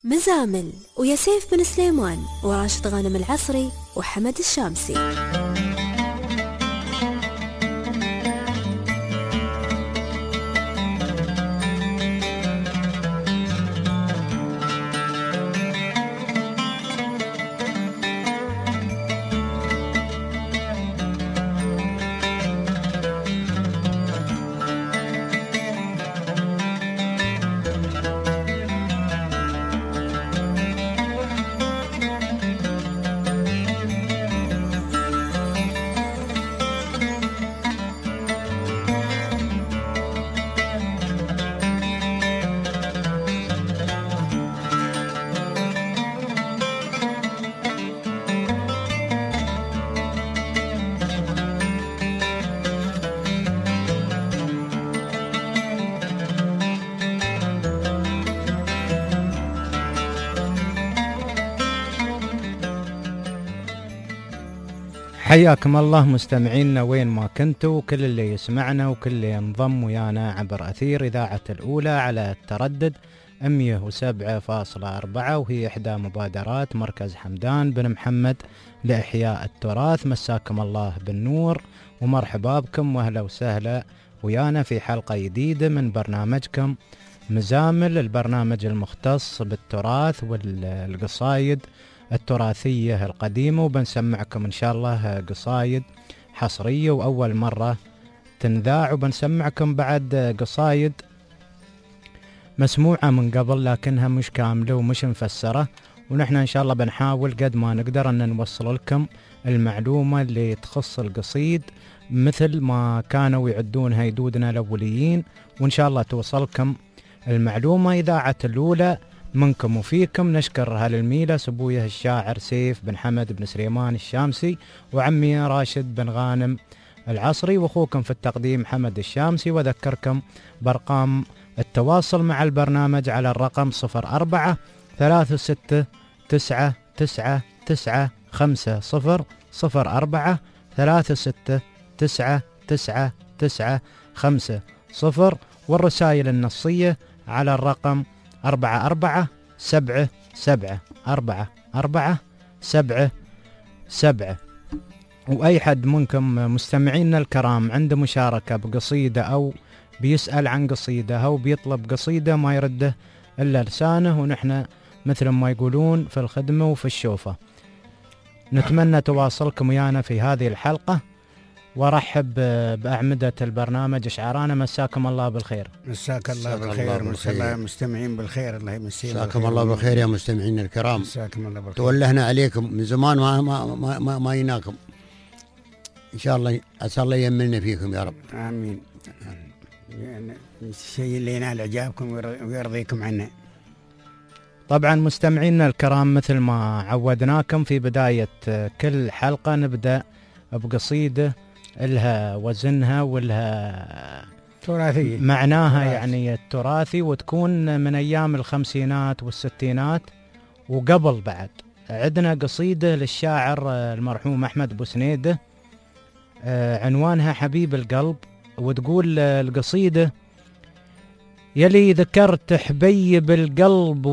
مزامل ويا سيف بن سليمان وراشد غانم العصري وحمد الشامسي. حياكم الله مستمعينا وين ما كنتوا، وكل اللي يسمعنا وكل اللي ينضم ويانا عبر أثير إذاعة الأولى على التردد 107.4، وهي إحدى مبادرات مركز حمدان بن محمد لإحياء التراث. مساكم الله بالنور ومرحبا بكم وأهلا وسهلا ويانا في حلقة جديدة من برنامجكم مزامل، البرنامج المختص بالتراث والقصايد التراثية القديمة، وبنسمعكم إن شاء الله قصايد حصرية وأول مرة تنذاع، وبنسمعكم بعد قصايد مسموعة من قبل لكنها مش كاملة ومش مفسرة، ونحن إن شاء الله بنحاول قد ما نقدر أن نوصل لكم المعلومة اللي تخص القصيد مثل ما كانوا يعدونها يدودنا الأوليين، وإن شاء الله توصلكم المعلومة. إذاعة الأولى منكم وفيكم، نشكر هالميلة سبويه الشاعر سيف بن حمد بن سليمان الشامسي، وعمي راشد بن غانم العصري، وأخوكم في التقديم حمد الشامسي. وذكركم بأرقام التواصل مع البرنامج على الرقم 0436999500، والرسائل النصية على الرقم 44774477. وأي حد منكم مستمعينا الكرام عنده مشاركة بقصيدة أو بيسأل عن قصيدة أو بيطلب قصيدة ما يرده إلا لسانه، ونحن مثل ما يقولون في الخدمة وفي الشوفة. نتمنى تواصلكم ويانا في هذه الحلقة، ورحب بأعمدة البرنامج إشعارانا. مساكم الله بالخير. مساك الله بالخير، مساك الله مستمعين بالخير، الله يمسيهم. مساكم الله بالخير يا مستمعين الكرام. مساكم الله بالخير. تولهنا عليكم من زمان ما يناكم، إن شاء الله عسى الله يملنا فيكم يا رب. آمين. الشيء اللي ينال إعجابكم ويرضيكم عنا. طبعا مستمعينا الكرام، مثل ما عودناكم في بداية كل حلقة نبدأ بقصيدة لها وزنها ولها تراثية معناها يعني التراثي، وتكون من أيام الخمسينات والستينات وقبل. بعد عندنا قصيدة للشاعر المرحوم أحمد بوسنيدة، عنوانها حبيب القلب، وتقول القصيدة: يلي ذكرت حبيب القلب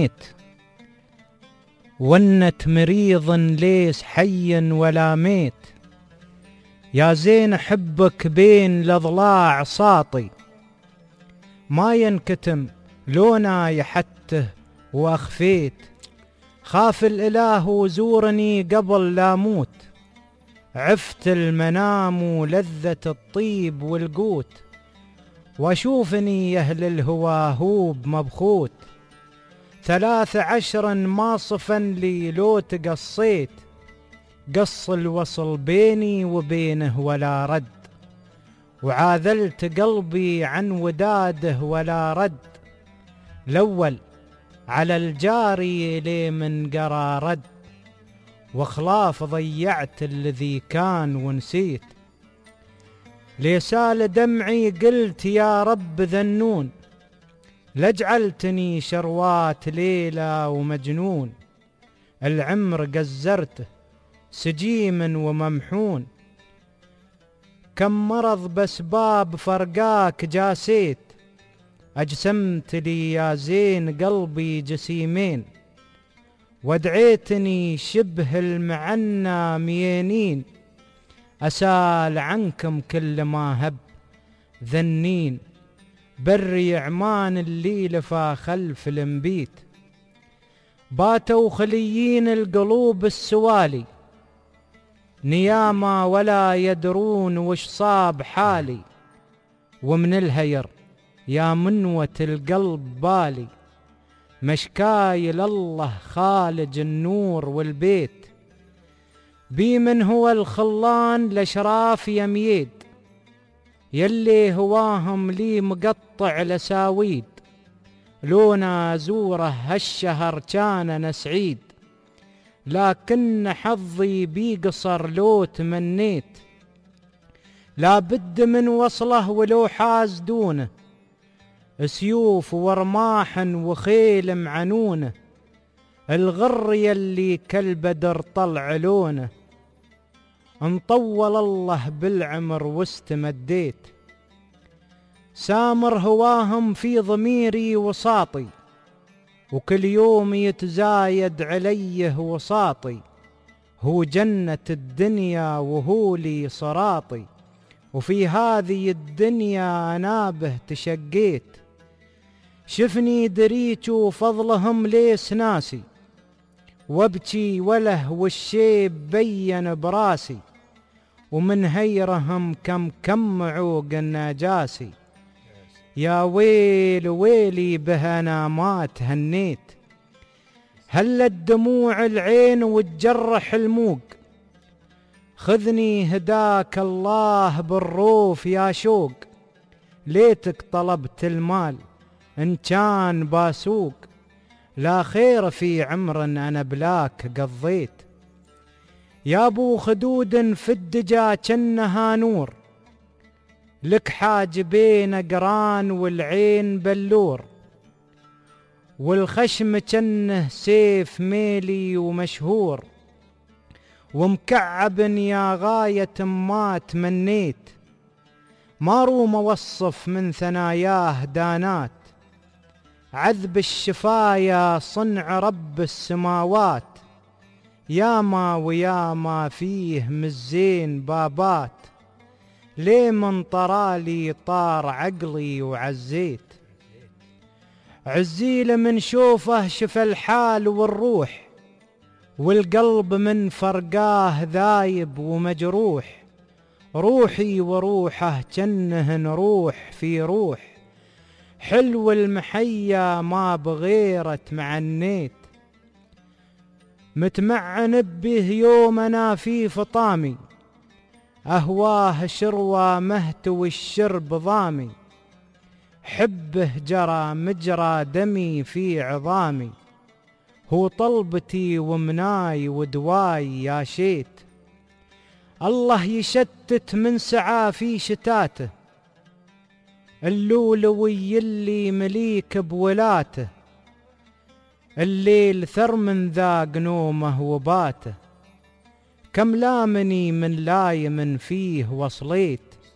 ونت مريض ليس حي ولا ميت، يا زين حبك بين الأضلاع ساطي، ما ينكتم لونا يحته وأخفيت، خاف الإله وزورني قبل لا موت، عفت المنام ولذة الطيب والقوت، واشوفني يهل الهوى هوب مبخوت، 13 ما صفن لي لو تقصيت، قص الوصل بيني وبينه ولا رد، وعاذلت قلبي عن وداده ولا رد، الأول على الجاري لي من قرى رد، وخلاف ضيعت الذي كان ونسيت، ليسال دمعي قلت يا رب ذنون، لجعلتني شروات ليلة ومجنون، العمر قزرته سجيم وممحون، كم مرض بسباب فرقاك جاسيت، أجسمت لي يا زين قلبي جسيمين، ودعيتني شبه المعنى مينين، أسال عنكم كل ما هب ذنين، بري عمان اللي لفا خلف المبيت، باتوا خليين القلوب السوالي، نياما ولا يدرون وش صاب حالي، ومن الهير يا منوة القلب بالي، مشكاي لله خالج النور والبيت، بي من هو الخلان لشراف يميد، يلي هواهم لي مقطع لساويد، لونا زوره هالشهر كان سعيد، لكن حظي بي قصر لو تمنيت، لا بد من وصله ولو حاز دونه، سيوف ورماح وخيل معنونه، الغر يلي كالبدر طلع لونه، انطول الله بالعمر واستمديت، سامر هواهم في ضميري وساطي، وكل يوم يتزايد عليه وساطي، هو جنة الدنيا وهو لي صراطي، وفي هذه الدنيا أنا به تشقيت، شفني دريت وفضلهم ليس ناسي، وابكي وله والشيب بين براسي، ومن هيرهم كم عوق النجاسي، يا ويل ويلي بهنا ما تهنيت، هلت دموع العين وتجرح الموق، خذني هداك الله بالروف يا شوق، ليتك طلبت المال إن كان باسوق، لا خير في عمر أنا بلاك قضيت، يا ابو خدود في الدجا كنها نور، لك حاجبين قران والعين بلور، والخشم كنه سيف ميلي ومشهور، ومكعب يا غاية ما تمنيت، ما روم وصف من ثناياه دانات، عذب الشفايا صنع رب السماوات، ياما وياما فيه مزين بابات، ليه من طرالي طار عقلي وعزيت، عزيل من شوفه شفى الحال والروح، والقلب من فرقاه ذايب ومجروح، روحي وروحه كنهن روح في روح، حلو المحيا ما بغيرة معنيت، متمعن به يوم أنا في فطامي، أهواه شروى مهتوي الشرب ضامي، حبه جرى مجرى دمي في عظامي، هو طلبتي ومناي ودواي يا شيت، الله يشتت من سعى في شتاته، اللولوي اللي مليك بولاته، الليل ثر من ذاق نومه وباته، كم لامني من لايم فيه وصليت،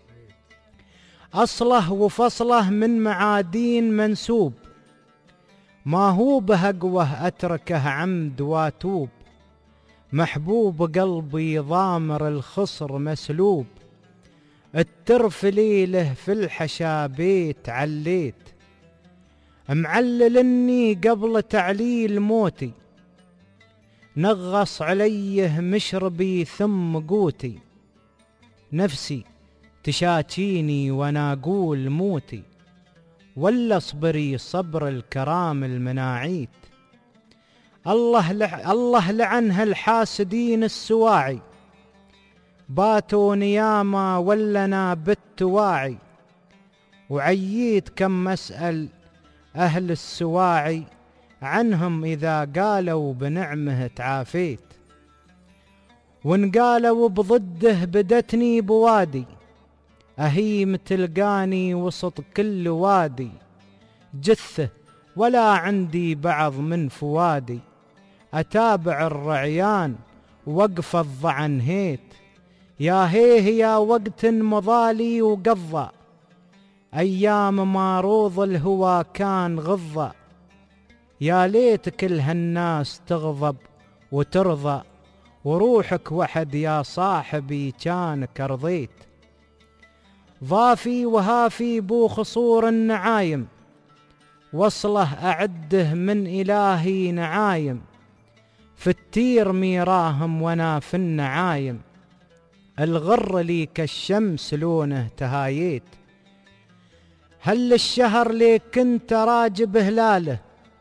أصله وفصله من معادين منسوب، ما هو بهقوه أتركه عمد واتوب، محبوب قلبي ضامر الخصر مسلوب، الترف ليله في الحشابيت عليت، معللني قبل تعليل موتي، نغص عليه مشربي ثم قوتي، نفسي تشاتيني وانا اقول موتي، ولا اصبري صبر الكرام المناعيت، الله لعن هالحاسدين السواعي، باتوا نياما ولنا بت واعي، وعييت كم مسأل أهل السواعي عنهم إذا قالوا بنعمه تعافيت، وإن قالوا بضده بدتني بوادي، أهيم تلقاني وسط كل وادي، جثة ولا عندي بعض من فوادي، أتابع الرعيان وقف الضعن هيت، يا هيه يا وقت مضالي وقضى، أيام ما روض الهوى كان غضة، يا ليت كل هالناس تغضب وترضى، وروحك وحد يا صاحبي كانك رضيت. ضافي وهافي بو خصور النعايم، وصله أعده من إلهي نعايم، في التير ميراهم وانا في النعايم، الغر لي كالشمس لونه تهايت. هل الشهر لي كنت راجب هلاله،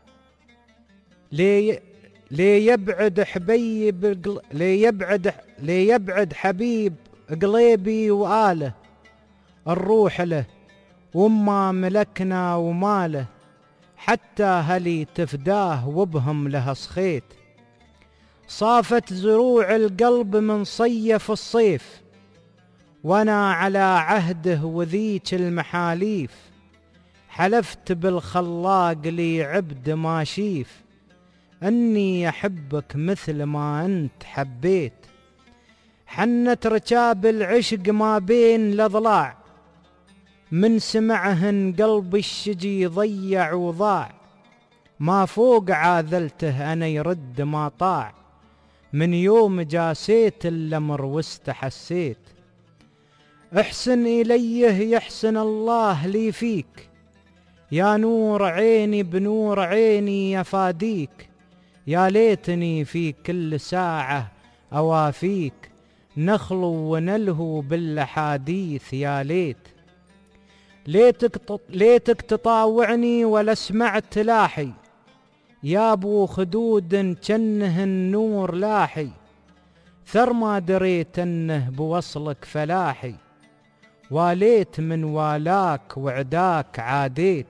ليبعد حبيب قليبي وآله، الروح له وما ملكنا وماله، حتى هلي تفداه وبهم لها صخيت. صافت زروع القلب من صيف الصيف، وانا على عهده وذيك المحاليف، حلفت بالخلاق لي عبد ما شيف، اني احبك مثل ما انت حبيت. حنت ركاب العشق ما بين الاضلاع، من سمعهن قلب الشجي ضيع وضاع، ما فوق عاذلته انا يرد ما طاع، من يوم جاسيت الامر واستحسيت. احسن اليه يحسن الله لي فيك، يا نور عيني بنور عيني يفاديك، يا ليتني في كل ساعة أوافيك، نخلو ونلهو بالأحاديث يا ليت. ليتك تطاوعني ولا سمعت لاحي، يا ابو خدود جنه النور لاحي، ثر ما دريت انه بوصلك فلاحي، واليت من والاك وعداك عاديت.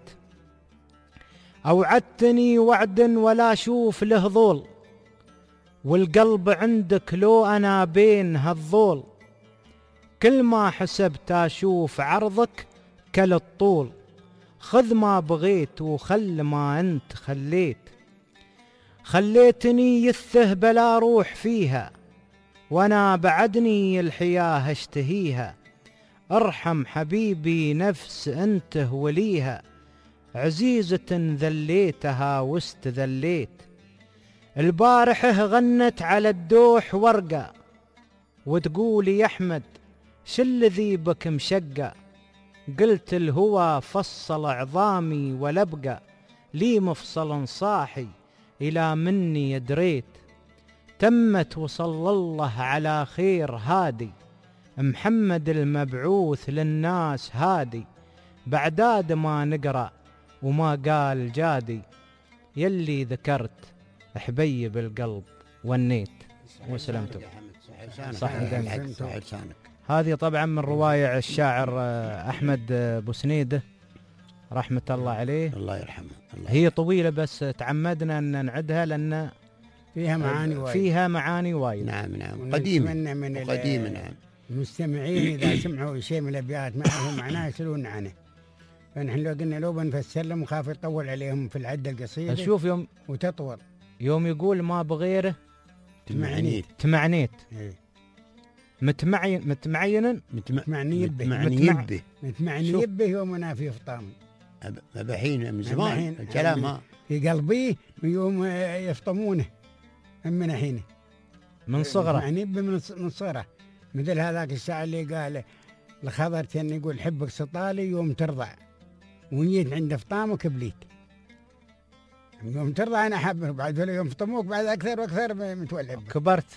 اوعدتني وعدا ولا شوف له ظول، والقلب عندك لو انا بين هالظول، كل ما حسبت اشوف عرضك كل الطول، خذ ما بغيت وخل ما انت خليت. خليتني يثه بلا روح فيها، وانا بعدني الحياه اشتهيها، ارحم حبيبي نفس انت وليها، عزيزة ذليتها واستذليت. البارحه غنت على الدوح ورقة، وتقول يا احمد شالذي بك مشقة، قلت الهوى فصل عظامي ولبقى، لي مفصل صاحي إلى مني دريت. تمت وصلى الله على خير هادي، محمد المبعوث للناس هادي، بعداد ما نقرأ وما قال جادي، يلي ذكرت حبيب القلب ونيت. وسلمتم. صح لسانك. هذه طبعا من رواية الشاعر أحمد بوسنيده رحمة الله عليه، الله يرحمه. هي طويلة بس تعمدنا أن نعدها لأن فيها معاني وايد. نعم قديمة. نعم. المستمعين إذا سمعوا شيء من الأبيات ما يعرفوا معناه يسألون عنه، فنحن لو قلنا لو بنفسر لهم وخاف يطول عليهم في العدة القصيدة. شوف يوم وتطول يوم يقول ما بغيره تمعنيت متمعني به يومنا في فطام مبحين من زمان الكلام في قلبي يوم يفطمونه من حينه من صغره، يعني من صغره، مثل هذاك الشاعر اللي قال الخضر كان يقول حبك سطالي يوم ترضع، ونيت عند فطامك بليت. يوم ترضى انا احبك، بعد ولا يوم فطموك بعد اكثر واكثر متولع كبرت.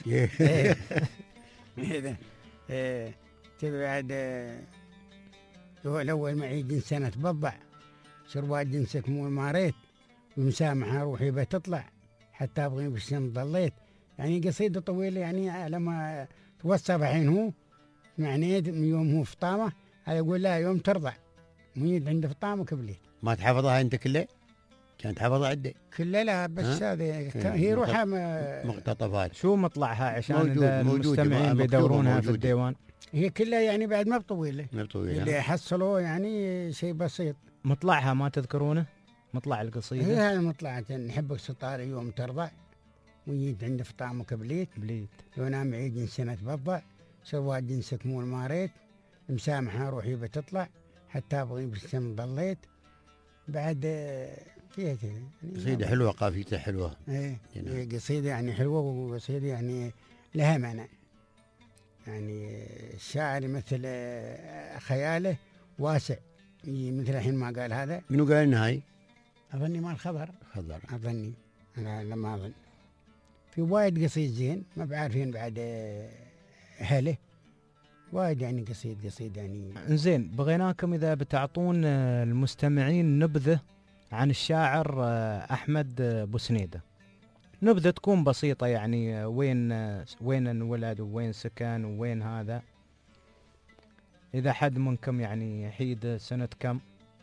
تبي بعد الاول معي جنس انا تبضع، شربات جنسك مو الماريت، ومسامحه روحي بتطلع، حتى ابغي بالشم ضليت. يعني قصيده طويله، يعني لما توصف الحين هو معنيت من يوم هو فطامه، هذا يقول لا يوم ترضع ميد عند فطامك بليت. ما تحفظها انت كلها؟ كانت حفظها عندي كلها؟ لا بس هذه هي روحها مقتطفات. شو مطلعها عشان المستمعين بيدورونها في الديوان؟ هي كلها يعني بعد ما بطويله، اللي حصلوا يعني شيء بسيط. مطلعها ما تذكرونه؟ مطلع القصيدة هي هذا مطلعت نحبك سطار يوم ترضع، ويجي عند فطامك بليت لو نام عيد سنة بضع، سواد جنسك مو الماريت، مسامحة روحي بتطلع، حتى أبغي بالسن ضليت بعد فيها كذا قصيدة حلوة، قافيتها حلوة. إيه قصيدة يعني حلوة، وقصيدة يعني لها معنى. يعني الشاعر مثل خياله واسع، مثل الحين ما قال هذا. منو قال إنها هاي؟ أظني مال خضر. خضر. أظني أنا لما أظن في وايد قصيد زين ما بعرفين بعد أهله وايد، يعني قصيد يعني. زين، بغيناكم إذا بتعطون المستمعين نبذة عن الشاعر أحمد بوسنيدة، نبذة تكون بسيطة، يعني وين انولد وين سكن وين هذا، إذا حد منكم يعني يحيد سنة كم.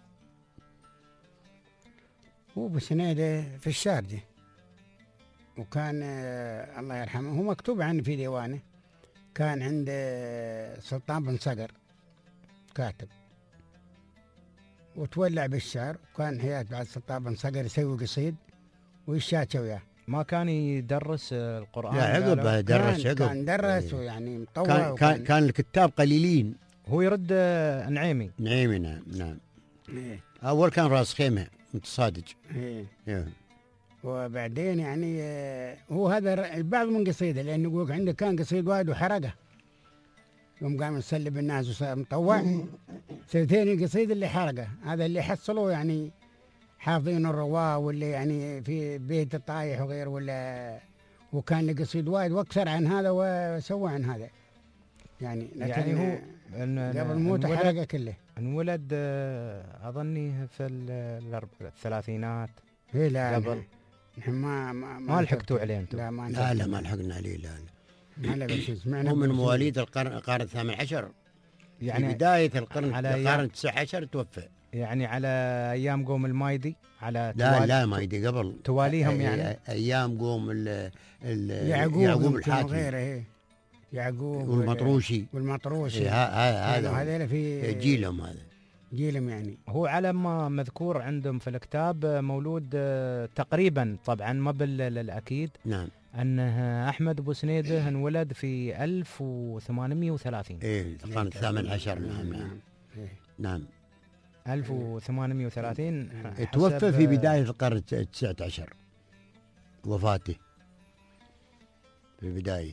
هو بوسنيدة في الشارجة، وكان الله يرحمه هو مكتوب عنه في ديوانه، كان عند سلطان بن صقر كاتب، وتولع بالشعر، وكان حياة بعد سلطان بن صقر يسوي قصيد ويشاتوا وياه. ما كان يدرس القرآن؟ لا عقب درس، عقب كان درس ويعني مطوع. كان الكتاب قليلين. هو يرد نعيمي. نعيمي نعم. إيه. أول كان راس خيمة متصادج. إيه. وبعدين يعني هو هذا بعض من قصيده، لأنه يقول عنده كان قصيد واحد وحرقه يوم قام يسلب الناس وصار مطوع. ثاني القصيد اللي حرقه هذا اللي حصلوا يعني حافظين الرواه، واللي يعني في بيت الطايح وغير، ولا وكان له قصيد وايد واكثر عن هذا وسوى عن هذا يعني. لكن يعني هو قبل موته حرقه كله. انولد اظني في الثلاثينات. إيه لا قبل نحن ما لحقتوا عليه انتم. لا ما لحقنا عليه. لا هو من مواليد القرن الثامن عشر، يعني في بداية القرن 19 توفى. يعني على ايام قوم المايدي، على لا مايدي قبل تواليهم، يعني ايام قوم يعقوب الحاتمي وغيره. يعقوب والمطروشي هذا هذول في جيلهم، هذا جيلهم يعني. هو على ما مذكور عندهم في الكتاب مولود تقريبا، طبعا ما بالأكيد، نعم، أنه أحمد بوسنيدة انولد في 1830. إيه القرن الثامن عشر. نعم 1830. توفى في بداية القرن 19 وفاته في البداية.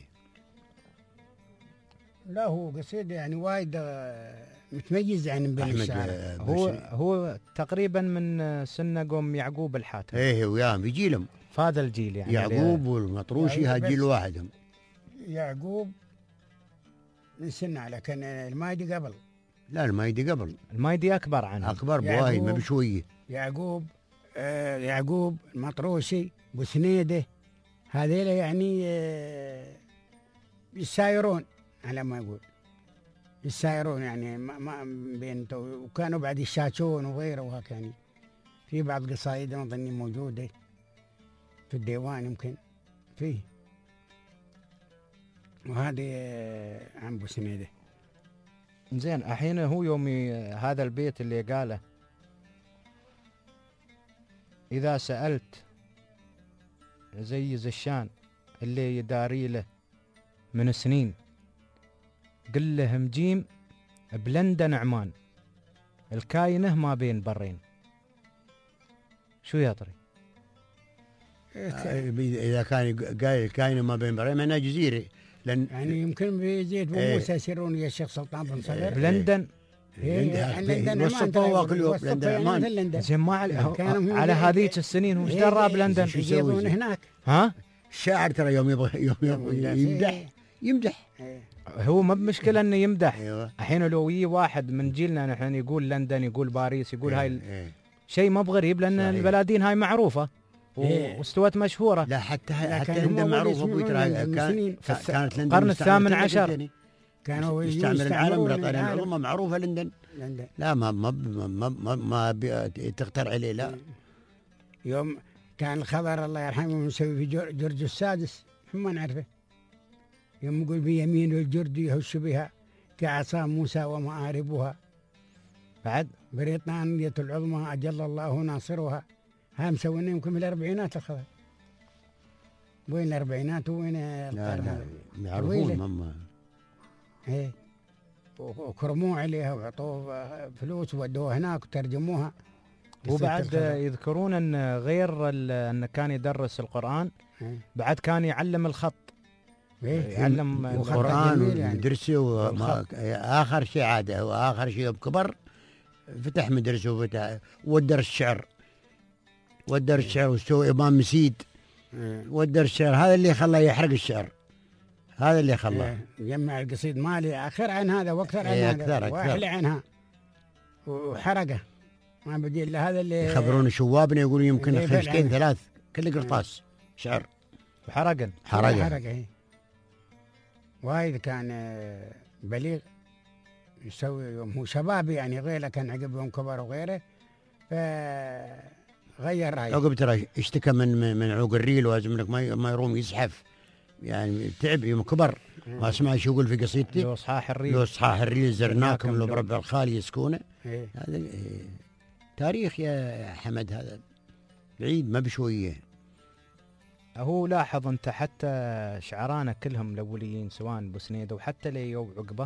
لا هو قصيدة يعني وايد متميز يعني بين الشعراء. هو تقريبا من سنة قوم يعقوب الحاتم. ايه وياهم بيجيلهم في هذا الجيل يعني. يعقوب والمطروشي هذا جيل واحد. يعقوب من سنة، لكن المايدي قبل. لا المايدي قبل. المايدي أكبر عنه، أكبر بوايد، ما بشوية. يعقوب المطروشي بوسنيدة هذيلا يعني يسايرون على ما يقول، يسايرون يعني ما بين، وكانوا بعد يشاتون وغيره وهيك يعني. في بعض قصائد أظني موجودة في الديوان يمكن فيه، وهذه عن بوسنيدة. زين، الحين هو يومي هذا البيت اللي قاله: إذا سألت زي زشان اللي يداري له من سنين، قل له مجيم بلندن نعمان، الكاينه ما بين برين. شو يطري؟ إذا كان قايل الكاينه ما بين برين معناها جزيرة، لأن يعني يمكن بيزيد وموسى يسيرون يا الشيخ سلطان بن صقر بلندن. وصفوا كل يوم لندن. زين ما على هذيك السنين هو ايش درى بلندن؟ يجيبون هناك. ها؟ الشاعر ترى يوم يبغى يمدح. هو ما بمشكلة انه يمدح. أيوة. الحين لو يجي واحد من جيلنا نحن يقول لندن، يقول باريس، يقول هاي شيء ما بغريب، لان البلادين هاي معروفة واستوت مشهورة. لا حتى لندن معروفة كانت لندن القرن الثامن عشر كانوا يستعمر العالم بالطريقة العظمى، معروفة لندن. لا ما تختار عليه. لا يوم كان الخبر الله يرحمه مسوي في جرج السادس ما نعرفه، يوم يقول بيمين الجرد يهش بها كعصا موسى ومآربها، بعد بريطانية العظمى أجل الله ناصرها. ها مسوينا يمكن من الأربعينات الخبر. وين الأربعينات وين القرن هذا؟ يعرفون ماما. ايه وكرموه عليها وعطوه فلوس ودوه هناك وترجموها. وبعد يذكرون أن غير أن كان يدرس القرآن بعد كان يعلم الخط. يعلم القرآن ويدرسه آخر شيء عاده، وآخر شيء بكبر فتح مدرسه ودرس الشعر، ودرس الشعر وسوى إمام مسيد، ودرس الشعر. هذا اللي خلاه يحرق الشعر، هذا اللي خلاه جمع القصيد مالي آخر عن هذا وأكثر عن هذا وأحلى عنها وحرقه. ما بدي إلا هذا اللي يخبرون شوابنا يقولون يمكن خمستين ثلاث كل قرطاس شعر وحرقا حرقه. وايد كان بليغ يسوي يوم هو شباب يعني، غيره كان عقب يوم كبر وغيره فغير رأيه. عقب ترى اشتكى من عوق الريل، وازم لك ما يروم يزحف يعني، تعب يوم كبر. ما اسمع شو يقول في قصيدتي؟ لو صحاح الريل، لو صحاح الريل زرناكم لو بربع الخالي يسكونه. هذا تاريخ يا حمد، هذا بعيد ما بشويه. هو لاحظ انت حتى شعرانا كلهم الاوليين سواء بوسنيده وحتى ليو عقبه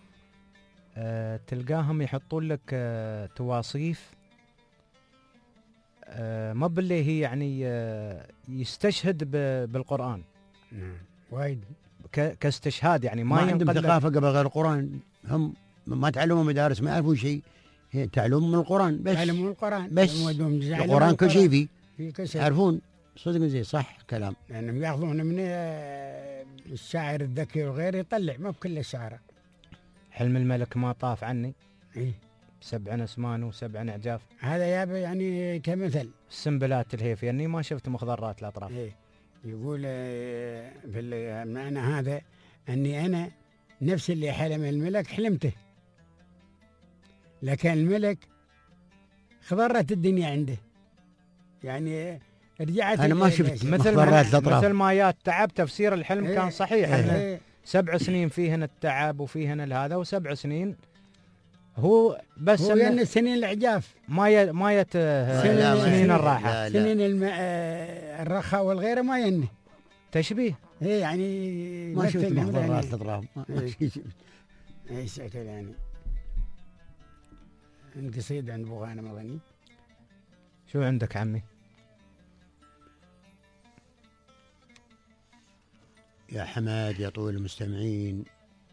تلقاهم يحطون لك تواصيف ما باللي هي يعني يستشهد بالقرآن. وايد كاستشهاد يعني ما عندهم ثقافه قبل غير القرآن، هم ما تعلموا مدارس، ما يعرفون شيء، تعلموا من القرآن بس، تعلموا القرآن بس القرآن كل شيء فيه يعرفون. صدق زي صح كلام، لأنهم يعني ياخذون من الشاعر الذكي وغيره يطلع، ما بكل الشعراء. حلم الملك ما طاف عني 7 أسمان و7 أعجاف، هذا يابا يعني كمثل. السنبلات الهيف يعني ما شفت مخضرات الأطراف. يقول بالمعنى هذا أني أنا نفس اللي حلم الملك حلمته، لكن الملك خضرت الدنيا عنده يعني رجعت. أنا ما شفت مثل ما يات تعب. تفسير الحلم كان صحيح. 7 سنين فيهن التعب وفيهن هذا، و7 سنين هو بس هو يعني سنين العجاف، ما يت سنين الراحة، سنين الرخاء والغيره ما ينه تشبيه. يعني ما شفت محضرات الأطراف. اي شكل يعني. قصيد عند ابو غانم اظني. شو عندك عمي؟ يا حماد يا طويل المستمعين،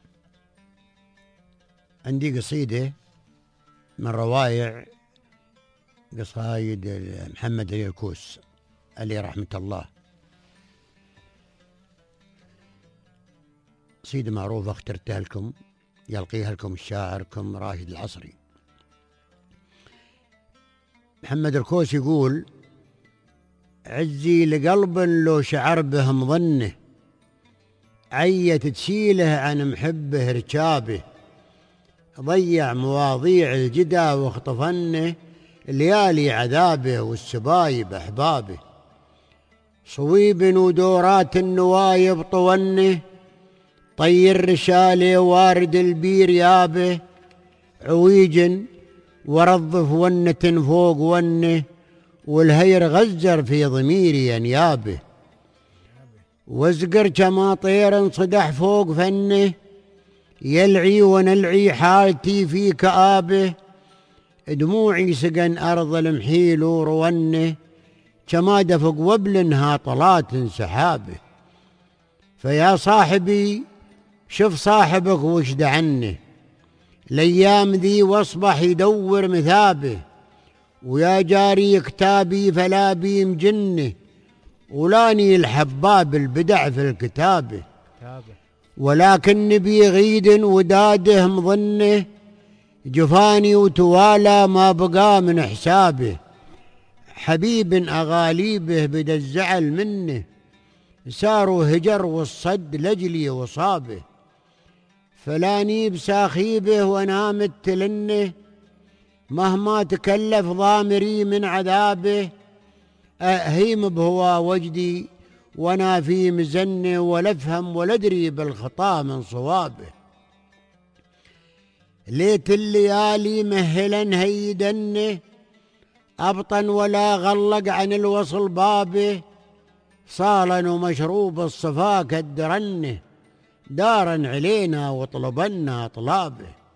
عندي قصيدة من روائع قصايد محمد علي الكوس عليه رحمة الله. قصيدة معروفة اخترتها لكم، يلقيها لكم شاعركم راشد العصري. محمد الكوس يقول: عزي لقلب لو شعر به مظنه، عيت تشيله عن محبه ركابه، ضيع مواضيع الجدا واخطفنه، ليالي عذابه والسبايب أحبابه، صويب ودورات النوايب طونه، طير رشاله وارد البير يابه، عويج ورضف ونة فوق ونه، والهير غزر في ضميري أنيابه، وازقر كما طير صدح فوق فنه، يلعي ونلعي حالتي في كآبه، دموعي سقن أرض المحيل ورونه، كما دفق وبل هاطلات سحابه، فيا صاحبي شوف صاحبك وش عنه، الأيام ذي واصبح يدور مثابه، ويا جاري كتابي فلا بي مجنه، ولاني الحباب البدع في الكتابه، ولكن نبي غيد وداده مظنه، جفاني وتوالى ما بقى من حسابه، حبيب أغاليبه بدا الزعل منه، ساروا هجر والصد لجلي وصابه، فلاني بساخيبه ونامت تلنه، مهما تكلف ضامري من عذابه، أهيم بهوى وجدي وانا في مزنه، ولا افهم ولا ادري بالخطا من صوابه، ليت الليالي مهلا هيدنه، ابطن ولا غلق عن الوصل بابه، صالا ومشروب الصفا كدرنه، دارا علينا وطلبنا طلابه،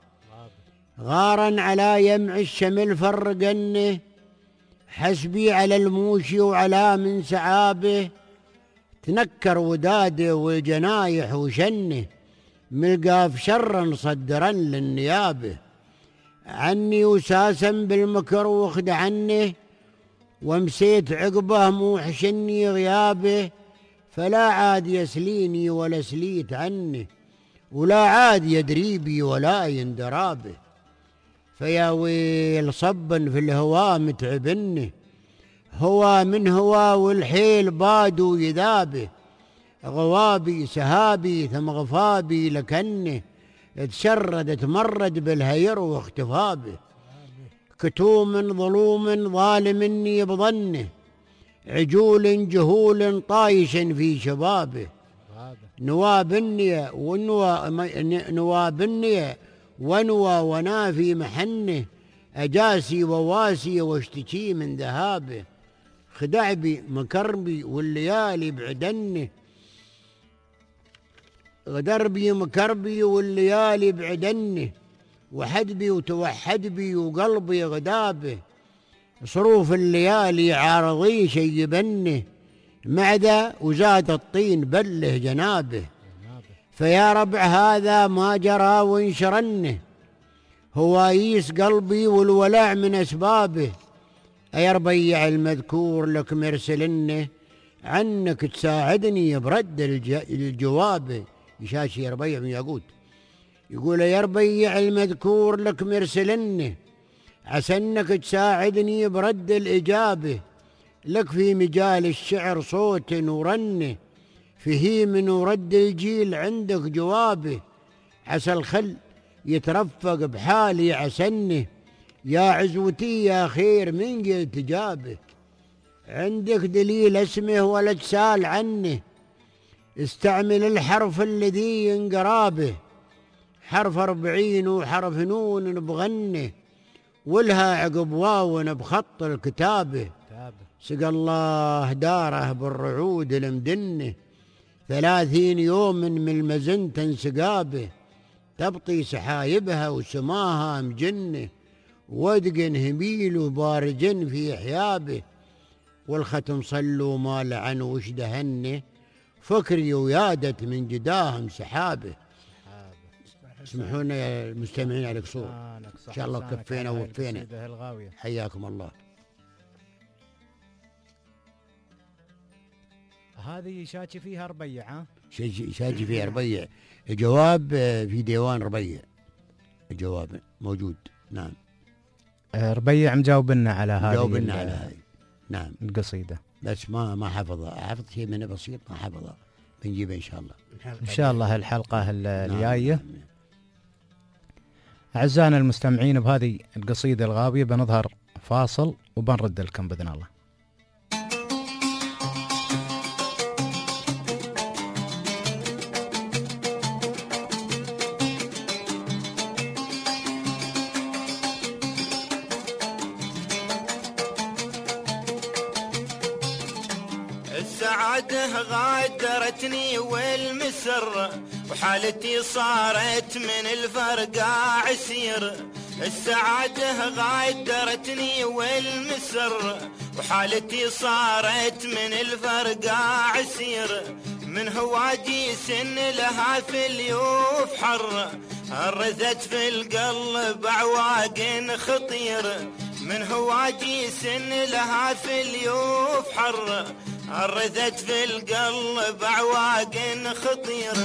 غارا على يمع الشمل فرقنه، حسبي على الموشي وعلى من سعابه، تنكر وداده والجنايح وشنه، ملقاف شرا صدرا للنيابه، عني وساسا بالمكر وخد عنه، ومسيت عقبه موحشني غيابه، فلا عاد يسليني ولا سليت عنه، ولا عاد يدري بي ولا يندرابه، فيا ويل صبا في الهوى متعبنه، هوى من هوى والحيل بادو يذابه، غوابي سهابي ثم غفابي لكنه، تشرد تمرد بالهير واختفابه، كتوم ظلوم ظالمني بظنه، عجول جهول طايش في شبابه، نوابني ونوى ونافي محنه، أجاسي وواسي واشتكي من ذهابه، خدعبي مكربي والليالي بعدنه، غدربي مكربي والليالي بعدنه، وحدبي وتوحدبي وقلبي غدابه، صروف الليالي عارضي شيبنه، معدة وزاد الطين بله جنابه، فيا ربع هذا ما جرى وانشرنه، هواييس قلبي والولع من أسبابه، أي ربيع المذكور لك مرسلنه، عنك تساعدني برد الجواب، يشاشي يا ربيع من ياقوت، يقول يا ربيع المذكور لك مرسلنه، عسى انك تساعدني برد الإجابة، لك في مجال الشعر صوت ورنه، فيه من ورد الجيل عندك جوابه، عسى الخل يترفق بحالي عسنه، يا عزوتي يا خير من قلت جابه، عندك دليل اسمه ولا تسال عنه، استعمل الحرف الذي ينقرابه، حرف 40 وحرف نون بغنه، ولها عقب واو بخط الكتابه، سقى الله داره بالرعود المدنه، 30 يوم من المزن تنسقابه، تبطي سحايبها وسماها مجنه، ودقن هميل وبارجن في حيابه، والختم صلوا ما لعن وش دهنه، فكري ويادت من جداهم سحابه. اسمحونا يا المستمعين على قصور، ان شاء الله كفينا ووفينا، حياكم الله. هذه شاكي فيها ربيع، ها؟ شاكي فيها ربيع، جواب في ديوان ربيع، الجواب موجود. نعم، ربيع مجاوبنا على هذه، مجاوبنا على هذه، نعم، القصيدة، بس ما حفظها، حفظ شيء منه بسيط ما حفظها، بنجيبه ان شاء الله، ان شاء الله الحلقة الجاية. أعزائنا المستمعين، بهذه القصيدة الغاوية بنظهر فاصل وبنرد لكم بإذن الله. السعادة غادرتني والمسر، وحالتي صارت من الفرقة عسير. السعادة غادرتني والمسر، وحالتي صارت من الفرقة عسير. من هواجي سن لها في اليوف حر، رزت في القلب عواق خطير. من هواجي سن لها في اليوف حر، رزت في القلب عواق خطير.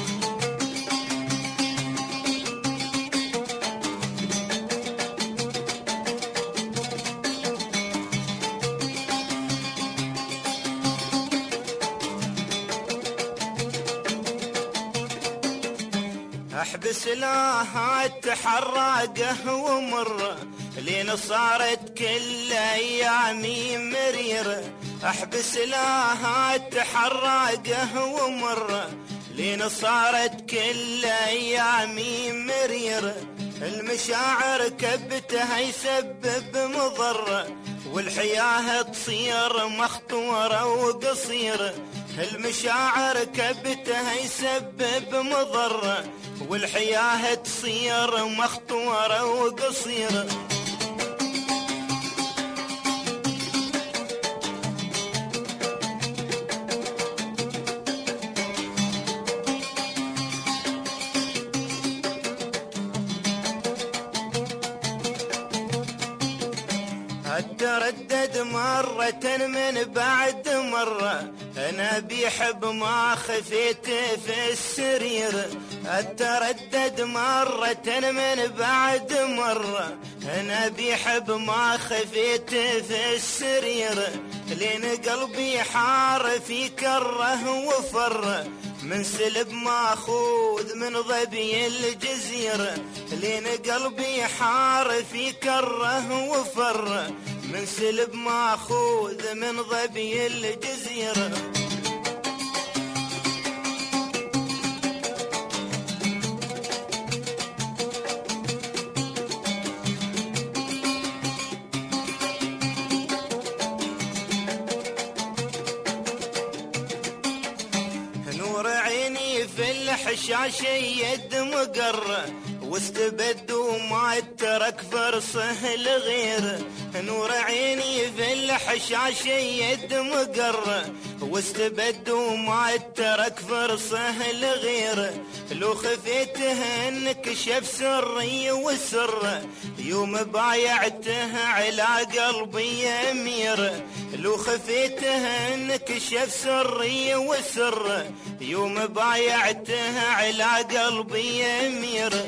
احبس لها تحرقه ومر، لين صارت كل ايامي مرير. احبس لها تحرقه ومر، لين صارت كل ايامي مرير. المشاعر كبتها يسبب مضر، والحياه تصير مخطوره وقصير. المشاعر كبتها يسبب مضرة، والحياة تصير مخطورة وقصيرة. اتردد مرة من بعد مرة، انا بيحب ما خفيت في السرير. اتردد مرة من بعد مرة، انا بيحب ما خفيت في السرير. لين قلبي حار في كره وفر، من سلب ماخوذ من ظبي الجزيرة. لين قلبي حار في كره وفر، من سلب ماخوذ من ظبي الجزيرة. نور عيني في الحشاش يد مقرة، واستبد وما ترك فرصه لغيره. نور عيني في الحشاش يد مقرة، واستبد وما ترك فرصه لغيره. لو خفيته انكشف سري وسره، يوم بايعته على قلبي اميره. لو خفيته انكشف سري وسره، يوم بايعته على قلبي اميره.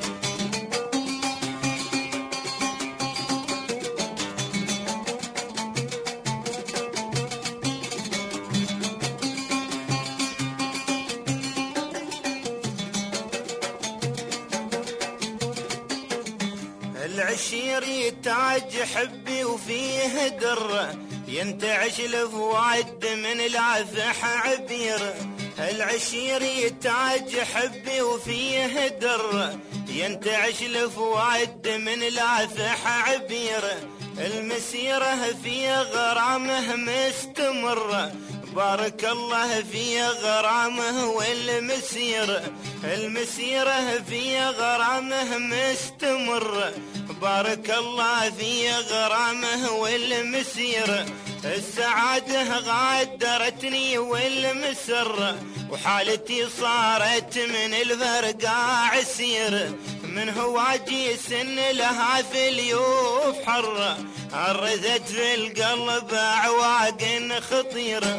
العشير تاج حبي وفيه دره، ينتعش الفواد من العفح عبيره. العشير تاج حبي وفيه دره، ينتعش الفواد من العفح عبيره. المسيره في غرامه مستمره، بارك الله في غرامه والمسيرة. المسيرة في غرامه مستمرة، بارك الله في غرامه والمسيرة. السعادة غادرتني والمسرة، وحالتي صارت من الفرقة عسيرة. من هواجي سن لها في اليوف حرة، عرزت في القلب أعواق خطيرة.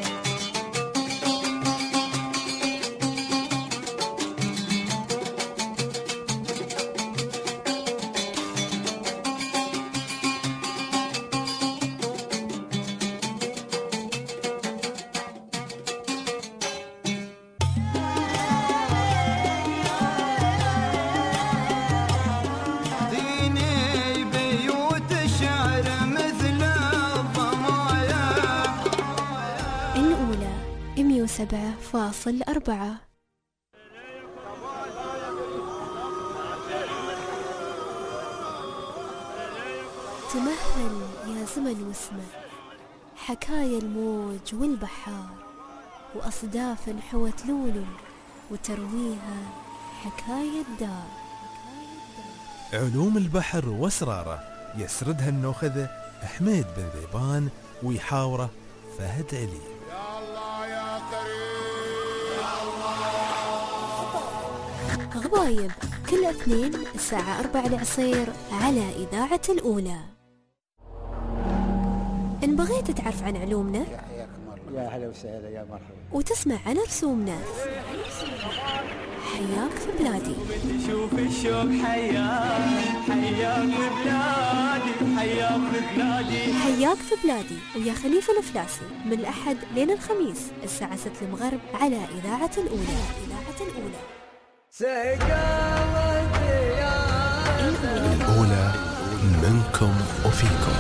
الأولى 107.4. تمهل يا زمن واسمه، حكايا الموج والبحار، وأصداف حوت لولو وترويها حكاية دار. علوم البحر واسراره يسردها النوخذة حميد بن ذيبان، ويحاوره فهد علي. يا الله يا كريم. غبايب كل اثنين الساعة 4 العصير على إذاعة الأولى. إن بغيت تعرف عن علومنا يا هلا وسهلا يا مرحبا، وتسمع عن رسومنا، حياك في بلادي. شوف الشوق حياك في بلادي، حياك في بلادي، حياك في بلادي ويا خليفة الفلاسي، من الأحد لين الخميس الساعة 6 المغرب على إذاعة الأولى. الأولى منكم وفيكم.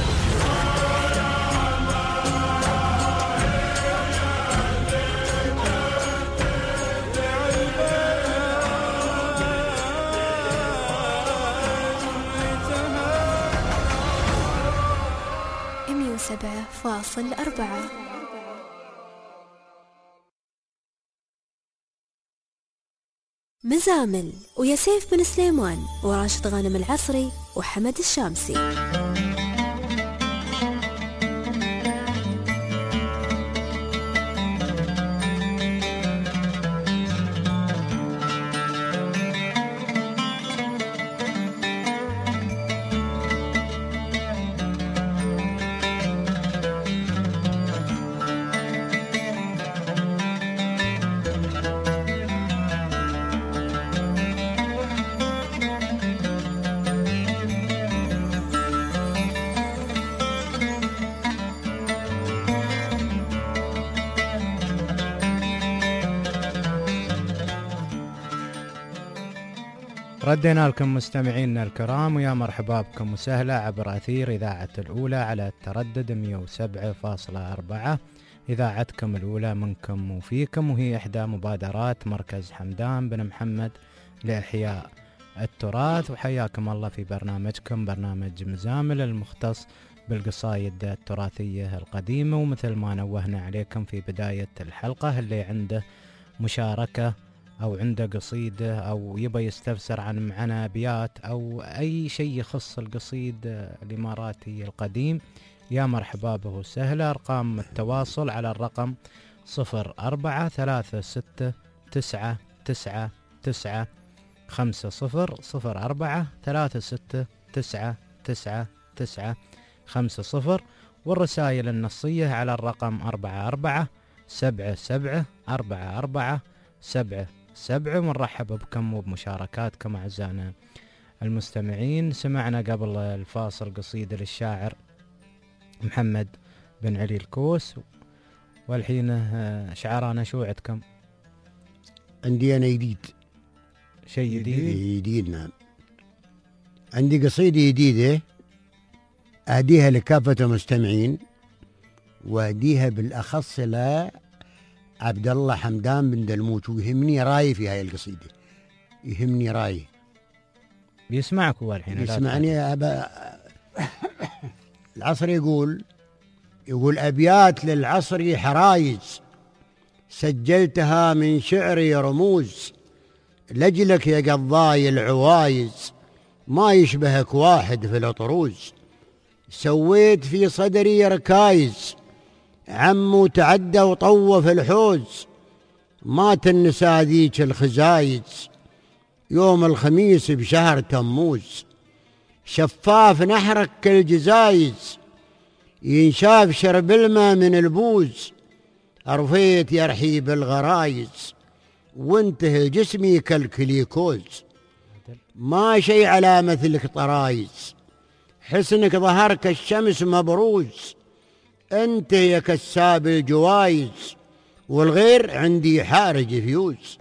.4 مزامل ويا سيف بن سليمان وراشد غانم العصري وحمد الشامسي. ردينا لكم مستمعينا الكرام ويا مرحبا بكم وسهلا عبر أثير إذاعة الأولى على التردد 107.4. إذاعتكم الأولى منكم وفيكم، وهي إحدى مبادرات مركز حمدان بن محمد لإحياء التراث. وحياكم الله في برنامجكم برنامج مزامل المختص بالقصايد التراثية القديمة. ومثل ما نوهنا عليكم في بداية الحلقة، اللي عنده مشاركة أو عنده قصيدة أو يبى يستفسر عن معنى أبيات أو أي شيء يخص القصيد الإماراتي القديم، يا مرحبا به وسهلا. أرقام التواصل على الرقم 04369950. والرسائل النصية على الرقم 44774447. ونرحب بكم وبمشاركاتكم أعزائنا المستمعين. سمعنا قبل الفاصل قصيدة للشاعر محمد بن علي الكوس، والحين شعرانا شو عندكم؟ عندي أنا جديد، شيء جديد. نعم، عندي قصيدة جديدة أهديها لكافة المستمعين، وأهديها بالأخص عبد الله حمدان بن دلموت، ويهمني راي في هاي القصيدة، يهمني راي. بيسمعك هو الحين؟ يسمعني العصر يقول أبيات للعصر حرايز، سجلتها من شعري رموز، لجلك يا قضاي العوايز، ما يشبهك واحد في الأطروز، سويت في صدري ركايز، عمو تعدى وطوف الحوز، ما تنسى ذيك الخزايز، يوم الخميس بشهر تموز، شفاف نحرك كالجزايز، ينشاف شرب الماء من البوز، أرفيت يرحيب الغرايز، وانتهي جسمي كالكليكوز، ما شي على مثلك طرايز، حسنك ظهر كالشمس مبروز، انت يا كساب الجوايز، والغير عندي حارج فيوز،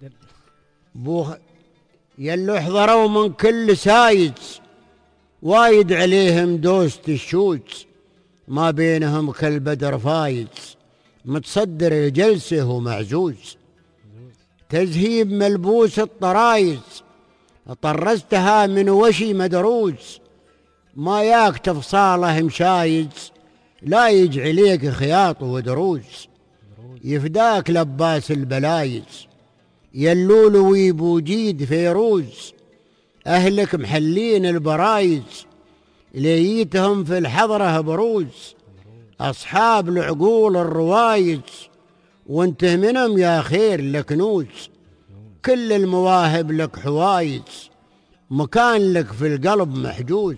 يلو حضروا من كل سايز، وايد عليهم دوست الشوز، ما بينهم كالبدر فايز، متصدر الجلسة ومعزوز، تزهيب ملبوس الطرايز، طرزتها من وشي مدروز، ما ياك تفصاله مشايز، لا يجعليك خياط ودروز، يفداك لباس البلايز، يلول ويبو جيد فيروز، أهلك محلين البرايز، ليتهم في الحضرة بروز، أصحاب العقول الروايز، وانت منهم يا خير لك نوز، كل المواهب لك حوايز، مكان لك في القلب محجوز،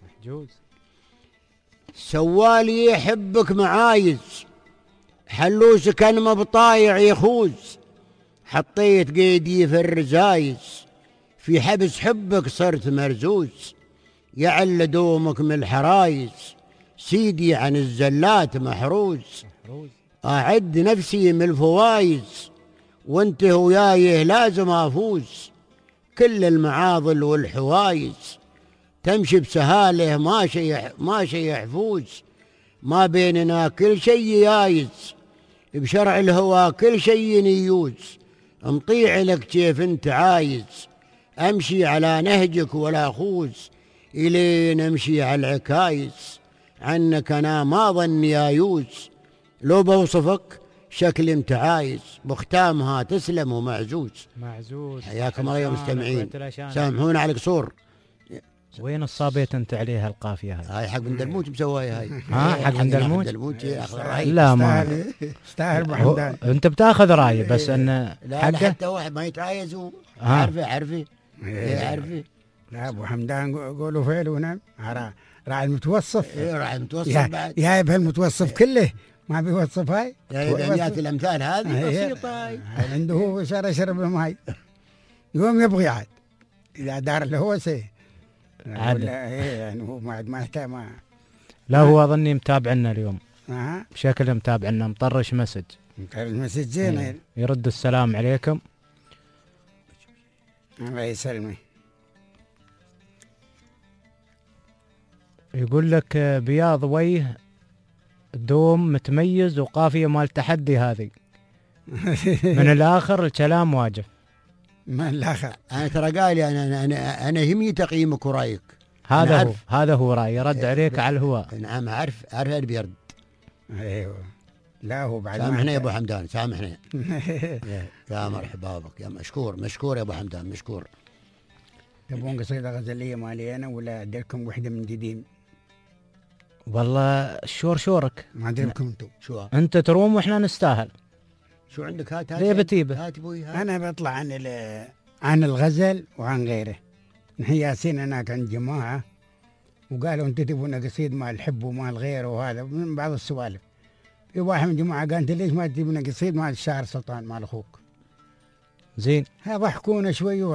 سوالي يحبك معايز، حلوس كان مبطايع يخوز، حطيت قيدي في الرزايز، في حبس حبك صرت مرزوز، يعل دومك من الحرايز، سيدي عن الزلات محروز، أعد نفسي من الفوايز، وانت ويايه لازم أفوز، كل المعاضل والحوايز، تمشي بسهاله ما شي يحفوز، ما بيننا كل شي يايز، بشرع الهوى كل شي نيوز، مطيع لك كيف انت عايز، امشي على نهجك ولا خوز، الين امشي على العكايز، عنك انا ما ظني يايوز، لو بوصفك شكل انت عايز بختامها تسلم ومعزوز. معزوز. حياكم الله يا مستمعين، سامحونا على القصور. وين الصابيت انت عليها القافيه هاي حق بن دلموج مسوايا هاي. ها حق بن دلموج. ياخذ راي. لا ما استاهل ابو حمدان. انت بتاخذ راي بس ان لا حتى واحد ما يتعايز عارفه عارفه عارفه. لا ابو حمدان قولوا فعل ونعم. راعي المتوصف. راعي المتوصف بعد. يا بهالمتوصف كله ما بيوصف هاي. يا الامثال هذه بسيطه هاي. عنده هو يشرب الماي يوم يبغي عاد اذا دار له هو سي عاد. يعني هو ما يحتاج ما. لا هو اظني متابعنا اليوم. بشكل متابعنا مطرش مسج. المسج زين. يرد السلام عليكم. الله يسلمك. يقول لك بياض وجه دوم متميز وقافية مال تحدي هذه. من الآخر الكلام واجب. من الآخر أنا ترى قال أنا يهمني تقييمك ورأيك. هذا هو رأيي. رد عليك على الهواء. نعم عارف اللي بيرد. ايوه لا هو بعد سامحنا يا ابو حمدان سامحنا. يا مرحبا بك يا مشكور يا ابو حمدان مشكور. تبون قصيدة غزلية مالي أنا ولا أديركم وحدة من جديد؟ والله شورك. ما أدري لكم أنتم شو أنت تروم وإحنا نستاهل. شو عندك؟ هات ليه بتيبه؟ هات ابوي هات. أنا بطلع عن الغزل وعن غيره. نحن ياسين هناك عند جماعة وقالوا أنتم تبون قصيد مال الحب ومال غيره وهذا من بعض السوالف. في واحد من الجماعة قال أنت ليش ما تجيبنا قصيد مال الشاعر سلطان مال أخوك؟ زين. ضحكونا شوي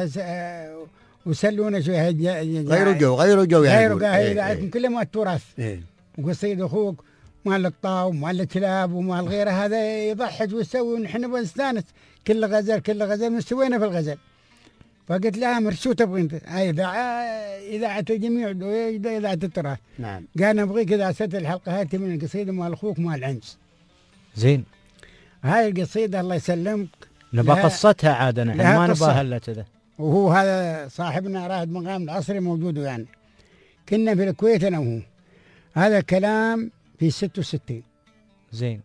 وسلونا شوي. غيروا جو يعني. غيروا كل ما التراث. وقصيد أخوك مال الطاو ومال الكلاب ومال غيره هذا يضحك ويسوي ونحن بنستانس. كل غزل مستوينا في الغزل. فقلت لها أمر شو تبغي أنت؟ إذاعة الجميع إذاعة التراث. نعم. قال نبغيك إذا أسد الحلقة هاتي من القصيدة مال أخوك مال عنس. زين. هاي القصيدة الله يسلمك نبغى قصتها عاد نحن ما نبغى هلا كذا. وهو هذا صاحبنا رائد مقام العصري موجود يعني. كنا في الكويت أنا وهو. هذا كلام في 66. زين.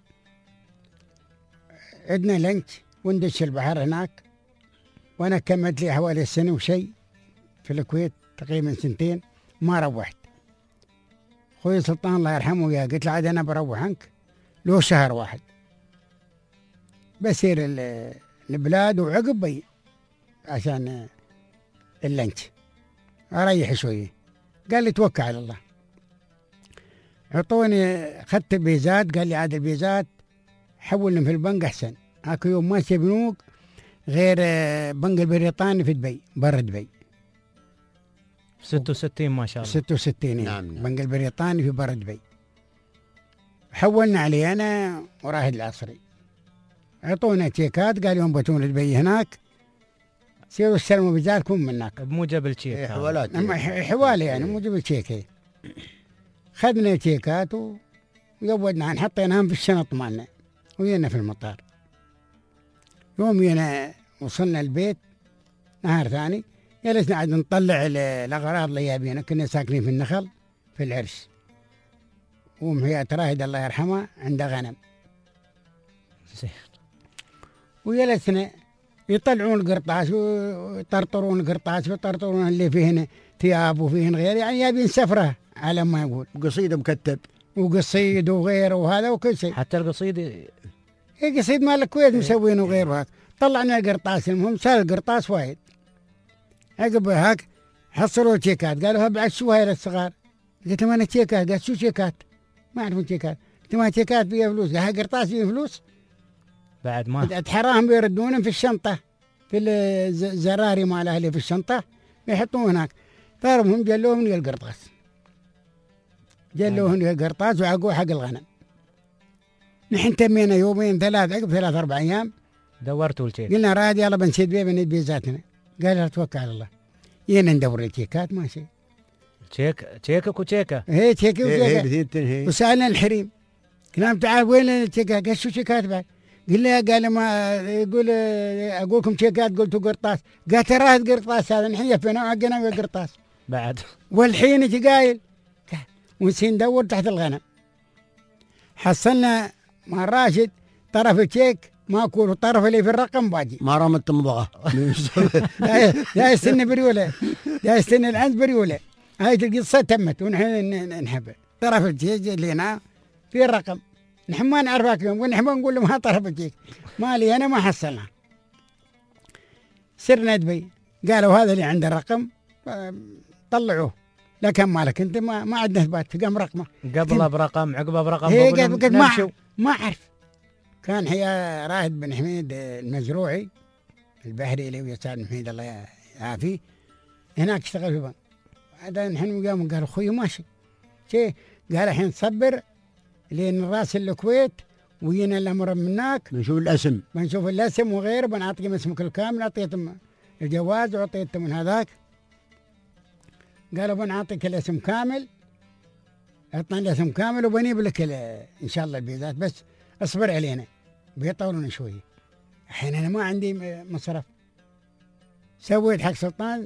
عندنا لنش وندش البحر هناك. وأنا كملت لي حوالي سنة وشيء في الكويت تقريبا 2 ما روحت. خوي سلطان الله يرحمه يا قلت له عاد أنا بروح عنك له شهر واحد بسير البلاد وعقب بي عشان اللنش أريح شوية. قال لي توكل على الله. عطوني خدت البيزات. قال لي عاد البيزات حولهم في البنك أحسن. هاك يوم ماشي بنوك غير بنك البريطاني في دبي برا دبي. 66 ما شاء الله. 66 نعم. بنك البريطاني في برا دبي. حولنا عليه أنا ورائد العصري. عطونا تشيكات. قال يوم بتون دبي هناك سيروا استلموا بيزاتكم منك بموجب التشيك. حوالات. حوالي يعني موجب التشيك. خذنا تشيكات وقودنا حطيناهم في الشنط مالنا وينا في المطار. يوم ينا وصلنا البيت نهار ثاني جلسنا عاد نطلع الأغراض اللي جايبينها. كنا ساكنين في النخل في العرس. ومحياة راهد الله يرحمها عنده غنم. وجلسنا يطلعون القرطاس ويطرطرون القرطاس ويطرطرون اللي فيهن ثياب وفيهن غير يعني يابين سفرة على ما يقول. قصيدة مكتب وقصيد وغيره وهذا وكل شيء. حتى القصيد قصيد مال الكويت مسوينه وغيره هاك. طلعنا القرطاس. المهم صار القرطاس وايد. عقب هاك حصلوا تشيكات. قالوا بعد شو هاي للصغار؟ قلت لهم أنا تشيكات. قال شو تشيكات؟ ما أعرفون تشيكات. قلت ما تشيكات فيها فلوس. قال هاي قرطاس فيه فلوس؟ بعد ما تحراهم بيردونهم في الشنطة في الزراري مال أهلي في الشنطة يحطوه هناك. فارمهم جلوهم لي القرطاس. جلوهم لي القرطاس وعقوا حق الغنم. نحن تمينا يومين 3 عقب 3-4 أيام دورتوا التشيك. قلنا راد يلا بنسيد بيه بنجيب بيزاتنا. قال لا توكل على الله. ينا ندور التشيكات ماشي. تشيكك وتشيكه. هي تشيكي وتشيكه. وسألنا الحريم قلنا تعال وين التشيكات؟ قال شو تشيكات بعد؟ قال ما يقول اقول لكم تشيكات. قلت قرطاس. قال ترى قرطاس هذا نحن يفينا وعقنا قرطاس بعد. والحين اجي قايل ونسين ندور تحت الغنم. حصلنا مع راشد طرف الشيك ماكو، والطرف اللي في الرقم باجي ما رمت مضغه لا يستنى بريوله، لا يستنى العنز بريوله. هاي القصه تمت ونحن نحبه. طرف الشيك اللي هنا في الرقم نحن ما نعرفك يوم، ونحن نقول لهم ها طرف الشيك مالي انا ما حصلنا. سرنا دبي قالوا هذا اللي عنده الرقم طلعوه، لكن مالك انت ما عندنا اثبات، قام رقمه قبله برقم عقبه برقم. ما اعرف. كان حيا رائد بن حميد المزروعي البحري اللي ويا سعد حميد الله يعافيه هناك اشتغل في بنك. هذا نحن قاموا قالوا اخوي ماشي شيء، قال الحين صبر لين راس الكويت وينا الامر من هناك بنشوف الاسم وغيره، بنعطيهم اسمك الكامل. اعطيتهم الجواز وعطيتهم من هذاك، قالوا بنعطيك الاسم كامل، اعطنا الاسم كامل وبنجيب لك ان شاء الله الفيزات، بس اصبر علينا بيطولون شوي. الحين انا ما عندي مصرف. سويت حق سلطان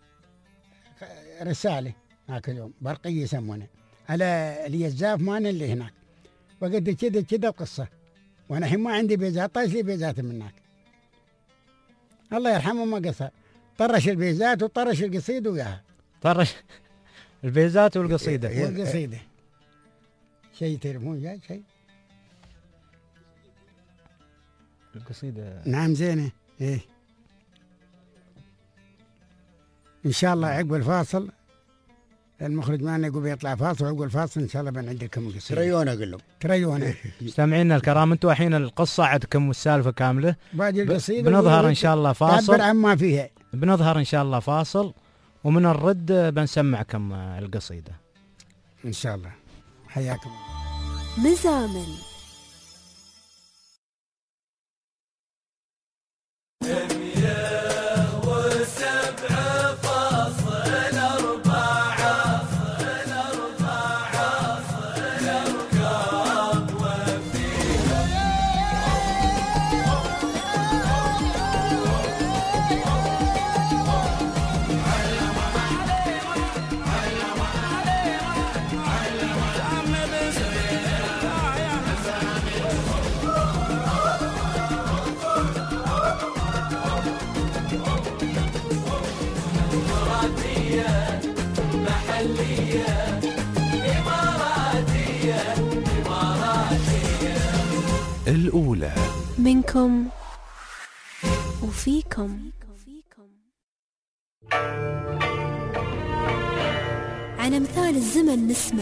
رساله هاك اليوم برقيه يسمونه على اليزاف مالنا اللي هناك، وقلت كذا القصه، وانا الحين ما عندي فيزات، طايش لي فيزات من هناك. الله يرحمه ما قصر، طرش الفيزات وطرش القصيده وياها. طرش الفيزات والقصيده والقصيده. شيء تليفون جاي شيء القصيده. نعم زينه. ايه ان شاء الله عقب الفاصل المخرج معنا يقول بيطلع فاصل، وعقب الفاصل ان شاء الله بنعد لكم القصيده. تريونا اقول لهم تريونا. مستمعينا الكرام، انتم الحين القصه عندكم والسالفه كامله، باقي القصيده بنظهر ان شاء الله فاصل، تعبر عما فيها. بنظهر ان شاء الله فاصل، ومن الرد بنسمعكم القصيده ان شاء الله. حياكم مزامل. الأولى منكم وفيكم. عن أمثال الزمن نسمع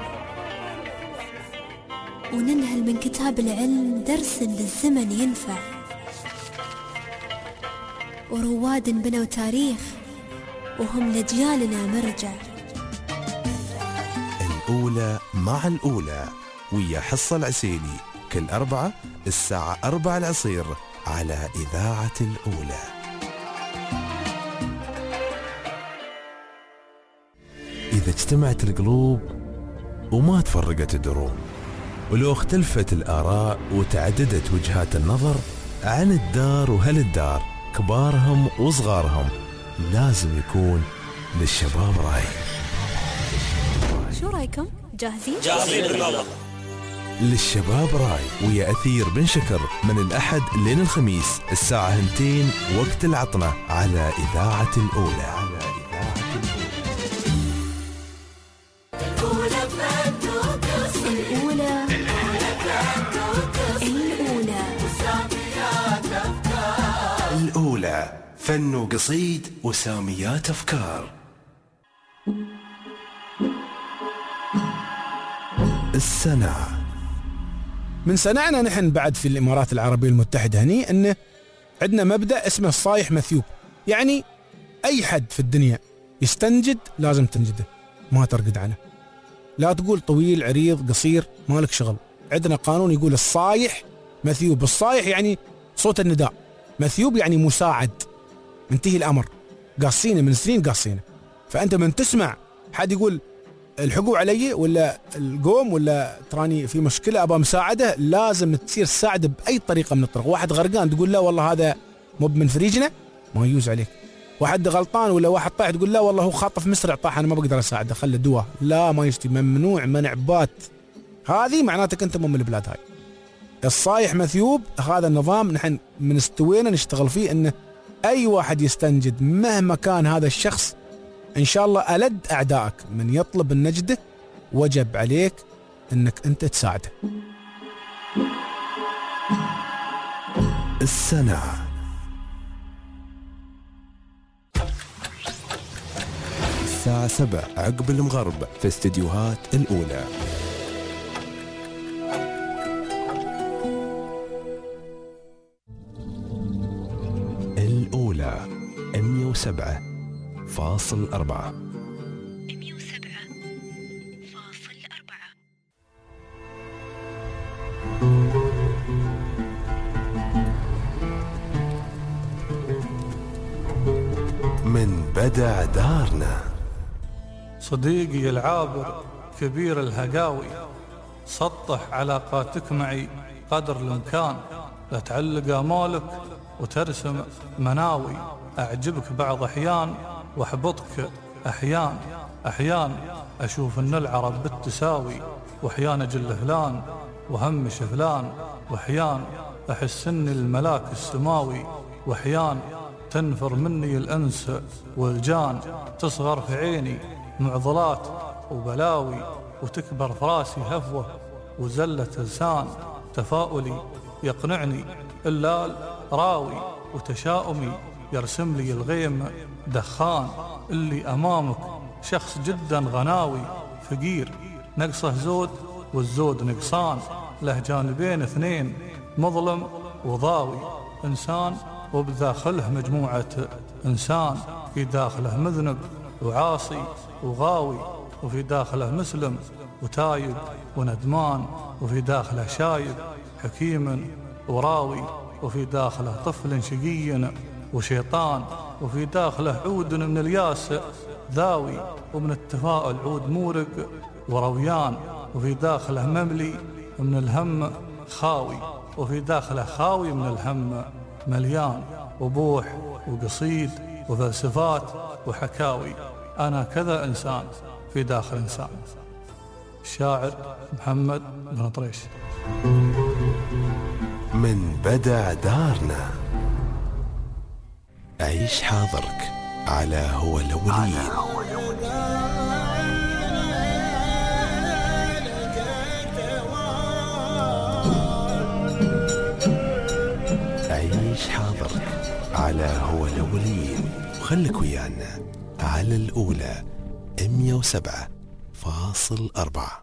وننهل من كتاب العلم درس للزمن ينفع، ورواد بنوا تاريخ وهم لأجيالنا مرجع. الأولى مع الأولى ويا حصة العسيلي كل أربعة الساعة 4 العصير على إذاعة الأولى. إذا اجتمعت القلوب وما تفرقت الدروب، ولو اختلفت الآراء وتعددت وجهات النظر عن الدار وهالدار، كبارهم وصغارهم، لازم يكون للشباب رأي. شو رأيكم؟ جاهزين؟ جاهزين بالله. للشباب راي ويا أثير بن شكر من الأحد لين الخميس الساعة 2 وقت العطنة على إذاعة الأولى. الأولى فن وقصيد وساميات أفكار. السنة من صنعنا نحن بعد في الإمارات العربية المتحدة هني أنه عندنا مبدأ اسمه الصايح مثيوب، يعني أي حد في الدنيا يستنجد لازم تنجده، ما ترقد عنه، لا تقول طويل عريض قصير مالك شغل. عندنا قانون يقول الصايح مثيوب. الصايح يعني صوت النداء، مثيوب يعني مساعد، منتهي الأمر، قاصينه من سنين قاصينه. فأنت من تسمع حد يقول الحقوا علي ولا القوم ولا تراني في مشكلة أبغى مساعدة، لازم تصير تساعده بأي طريقة من الطرق. واحد غرقان تقول لا والله هذا مو من فريجنا، ما يجوز عليك. واحد غلطان ولا واحد طاح تقول لا والله هو خاطف مسرع طاح أنا ما بقدر أساعده خله دواء، لا ما يشتي، ممنوع منع بات. هذه معناتك أنت مو من البلاد هاي. الصايح مثيوب هذا النظام نحن من استوينا نشتغل فيه، انه اي واحد يستنجد مهما كان هذا الشخص ان شاء الله ألد اعدائك من يطلب النجدة وجب عليك انك انت تساعده. السنة الساعة 7 عقب المغرب في استديوهات الأولى. الأولى 107.4. من بدع دارنا. صديقي العابر كبير الهقاوي، سطح علاقاتك معي قدر الإمكان، لا تعلق آمالك وترسم مناوي. أعجبك بعض أحيان وأحبطك أحيان أشوف أن العرب بالتساوي، وأحيان أجل فلان وهمش فلان، وأحيان أحس أني الملاك السماوي، وأحيان تنفر مني الأنس والجان، تصغر في عيني معضلات وبلاوي، وتكبر في راسي هفوة وزلة لسان. تفاؤلي يقنعني إلا راوي، وتشاؤمي يرسم لي الغيم دخان. اللي أمامك شخص جدا غناوي، فقير نقصه زود والزود نقصان، له جانبين اثنين مظلم وضاوي. إنسان وبداخله مجموعة إنسان، في داخله مذنب وعاصي وغاوي، وفي داخله مسلم وتايب وندمان، وفي داخله شايب حكيم وراوي، وفي داخله طفل شقي وشيطان، وفي داخله عود من الياس ذاوي، ومن التفاؤل عود مورق ورويان، وفي داخله مملي من الهم خاوي، وفي داخله خاوي من الهم مليان، وبوح وقصيد وفلسفات وحكاوي. أنا كذا إنسان في داخل إنسان. الشاعر محمد بن طريش. من بدع دارنا. عيش حاضرك على هو الأولين. عيش حاضرك على هو الأولين، وخلك ويانا على الأولى 107.4.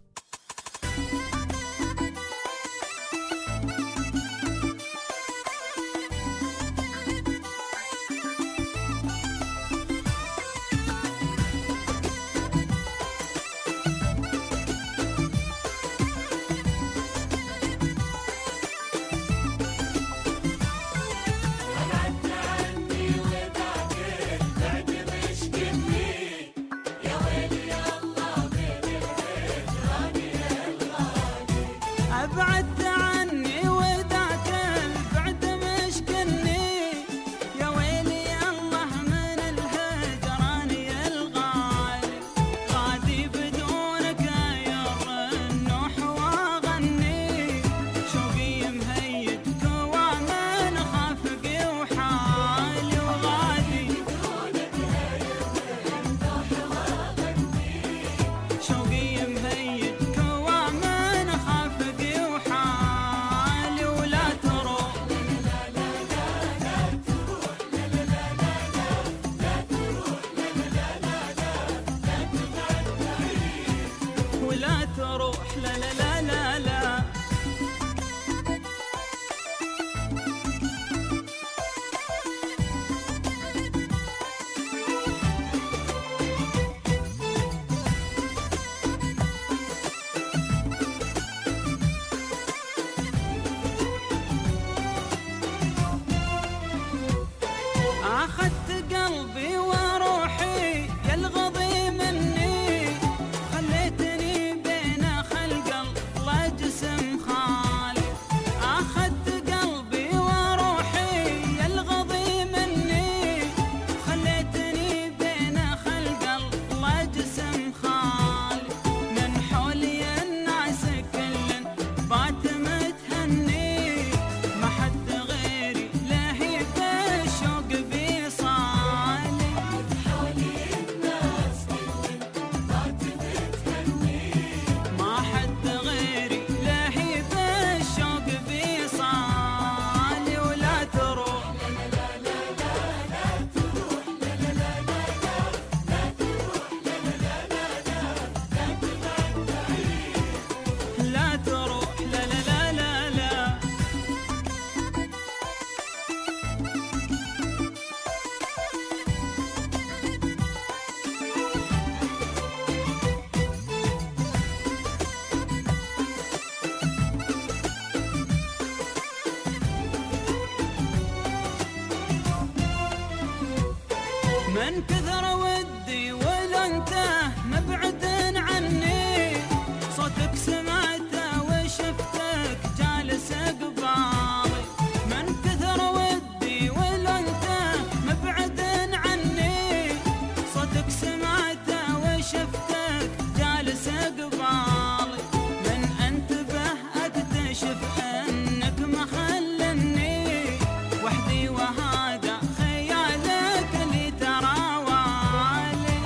من كثر ودي ولا انت مبعد عني، صوتك سمعته وشفتك جالس قبالي. من كثر ودي ولا انت مبعد عني، صوتك سمعته وشفتك جالس قبالي. من انتبه اكتشف انك مخلني وحدي، وهذا خيالك اللي ترى والي.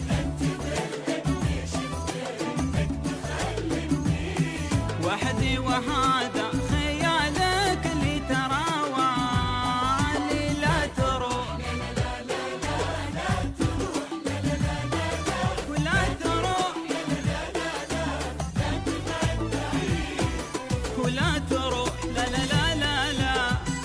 وحدي وهذا خيالك اللي ترى والي. لا تروح ولا تروح ولا تروح، لا لا لا لا لا.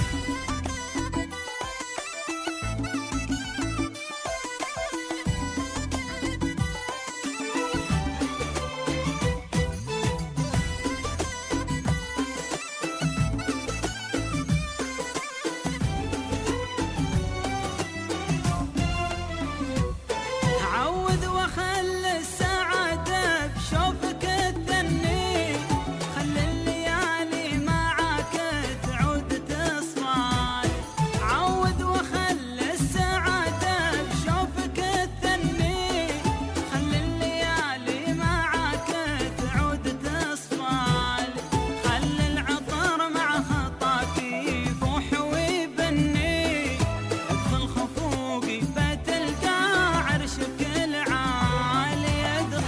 عود وخلي السعادة بشوفك تثني، خلي الليالي معاك تعود تصفالي. عود وخلي السعادة بشوفك تثني، خلي الليالي معاك تعود تصفالي. خلي العطر مع خطاك يفوح ويبني، ادخل خفوقي فتلقى عرشك العالي.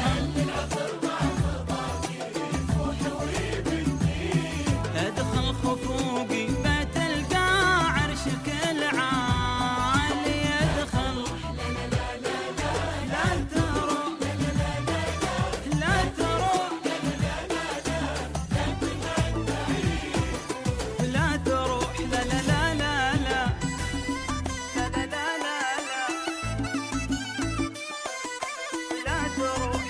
ادخل خفوقي فتلقى عرشك العالي. ادخل لا تروح لا تروح لا تروح، لا لا لا لا لا لا لا لا لا لا تروح.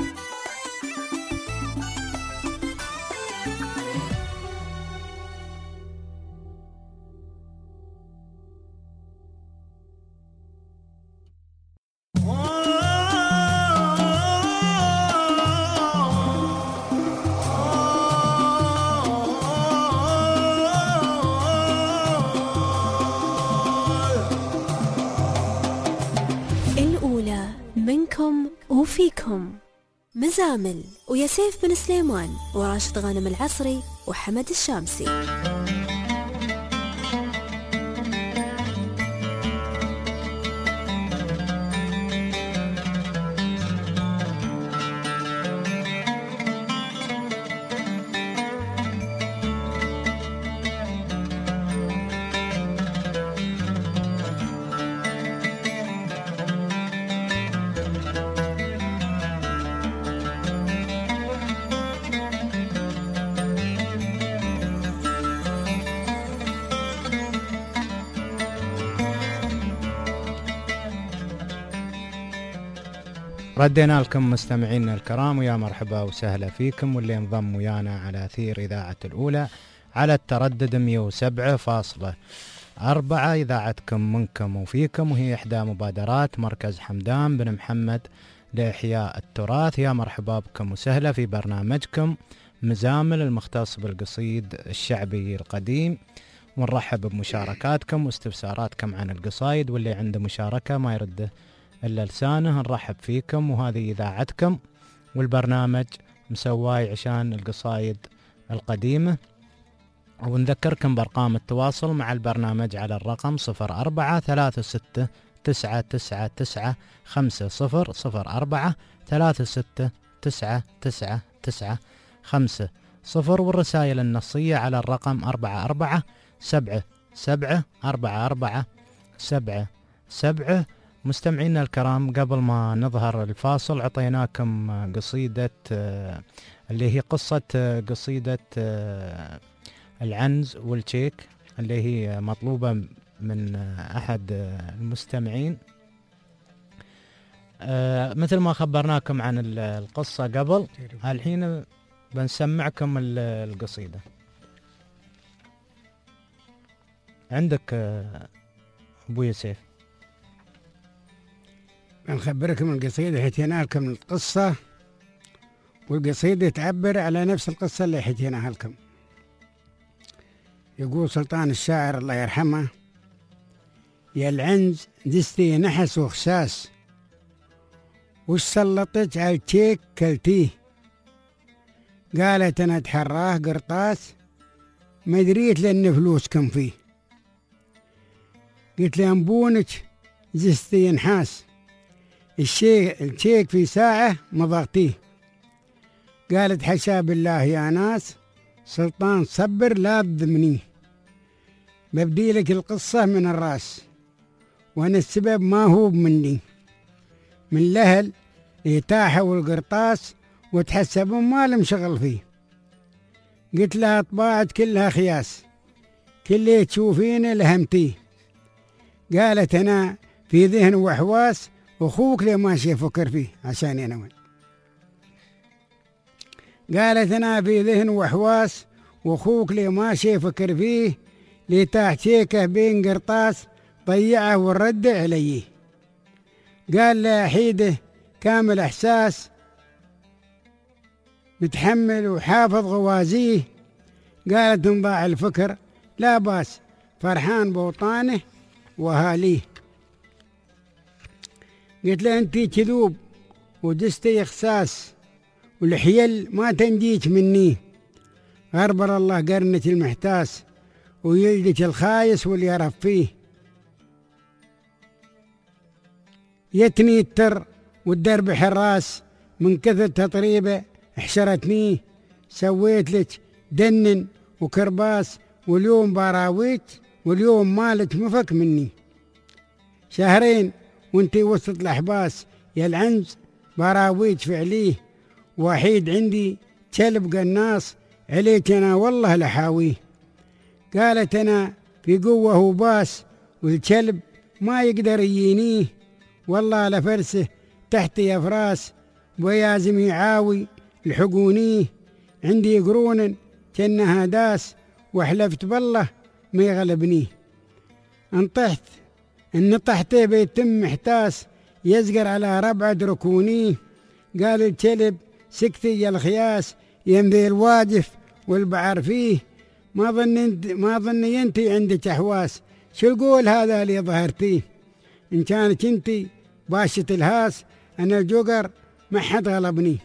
الأولى منكم وفيكم، مزامل ويا سيف بن سليمان وراشد غانم العصري وحمد الشامسي. ردينا لكم مستمعينا الكرام، ويا مرحبا وسهلا فيكم واللي انضم ويانا على أثير إذاعة الأولى على التردد 107.4. إذاعتكم منكم وفيكم، وهي إحدى مبادرات مركز حمدان بن محمد لإحياء التراث. يا مرحبا بكم وسهلا في برنامجكم مزامل المختص بالقصيد الشعبي القديم، ونرحب بمشاركاتكم واستفساراتكم عن القصايد، واللي عنده مشاركة ما يرده إلا لسانه نرحب فيكم. وهذه إذاعتكم والبرنامج مسواي عشان القصايد القديمة. ونذكركم بأرقام التواصل مع البرنامج على الرقم 0436999500، والرسائل النصية على الرقم 4477444477. مستمعينا الكرام، قبل ما نظهر الفاصل عطيناكم قصيدة اللي هي قصة قصيدة العنز والشيك، اللي هي مطلوبة من أحد المستمعين. مثل ما خبرناكم عن القصة قبل، الحين بنسمعكم القصيدة. عندك أبو يوسف؟ بنخبركم القصيدة حكينا لكم القصة، والقصيدة تعبر على نفس القصة اللي حكيناها لكم. يقول سلطان الشاعر الله يرحمه: يا العنز دستي نحس وخساس، وش سلطت على الشيك كلتيه. قالت أنا اتحراه قرطاس، ما دريت لأن فلوسكم فيه. قلت لي أنبونك دستي نحاس، الشيك في ساعة مضغتيه. قالت حشا بالله يا ناس، سلطان صبر لا تضمنيه. ببدي لك القصة من الراس، وانا السبب ما هو مني. من الاهل يتاحوا القرطاس وتحسبون ما لهم شغل فيه. قلت لها طباعت كلها خياس، كل اللي تشوفينه لهمتيه. قالت انا في ذهن وحواس، واخوك ليه ماشي يفكر فيه عشان انا وين. قالت انا في ذهن وحواس، واخوك ليه ماشي يفكر فيه. لتاح شيكه بين قرطاس، ضيعه والرد عليه. قال له حيده كامل احساس، متحمل وحافظ غوازيه. قالت انضاع الفكر لا باس، فرحان بوطانه وهاليه. قلت له انتي كذوب ودستي اخساس، والحيل ما تنجيك مني. غربر الله قرنك المحتاس، ويلدك الخايس واللي يرف فيه. يتني التر والدرب حراس، من كثر تطريبه احشرتني. سويت لك دنن وكرباس، واليوم باراويك واليوم مالك مفك مني. شهرين وانتي وسط الاحباس، يا العنز باراويك فعليه. وحيد عندي كلب قناص، عليك انا والله لحاويه. قالت انا في قوة وباس، والكلب ما يقدر يجينيه. والله لفرسه تحتي افراس، ويازم يعاوي الحقونيه. عندي قرون كأنها داس، وحلفت بالله ما يغلبنيه. انطحت ان طحته بيتم محتاس، يزقر على ربعة ركونيه. قال الكلب سكتي يا الخياس، يمذي الواجف والبعر فيه. ما ظني انتي عندك احواس، شو القول هذا اللي ظهرتيه. ان كانت انتي باشة الهاس، انا الجوقر ما حد غلبني.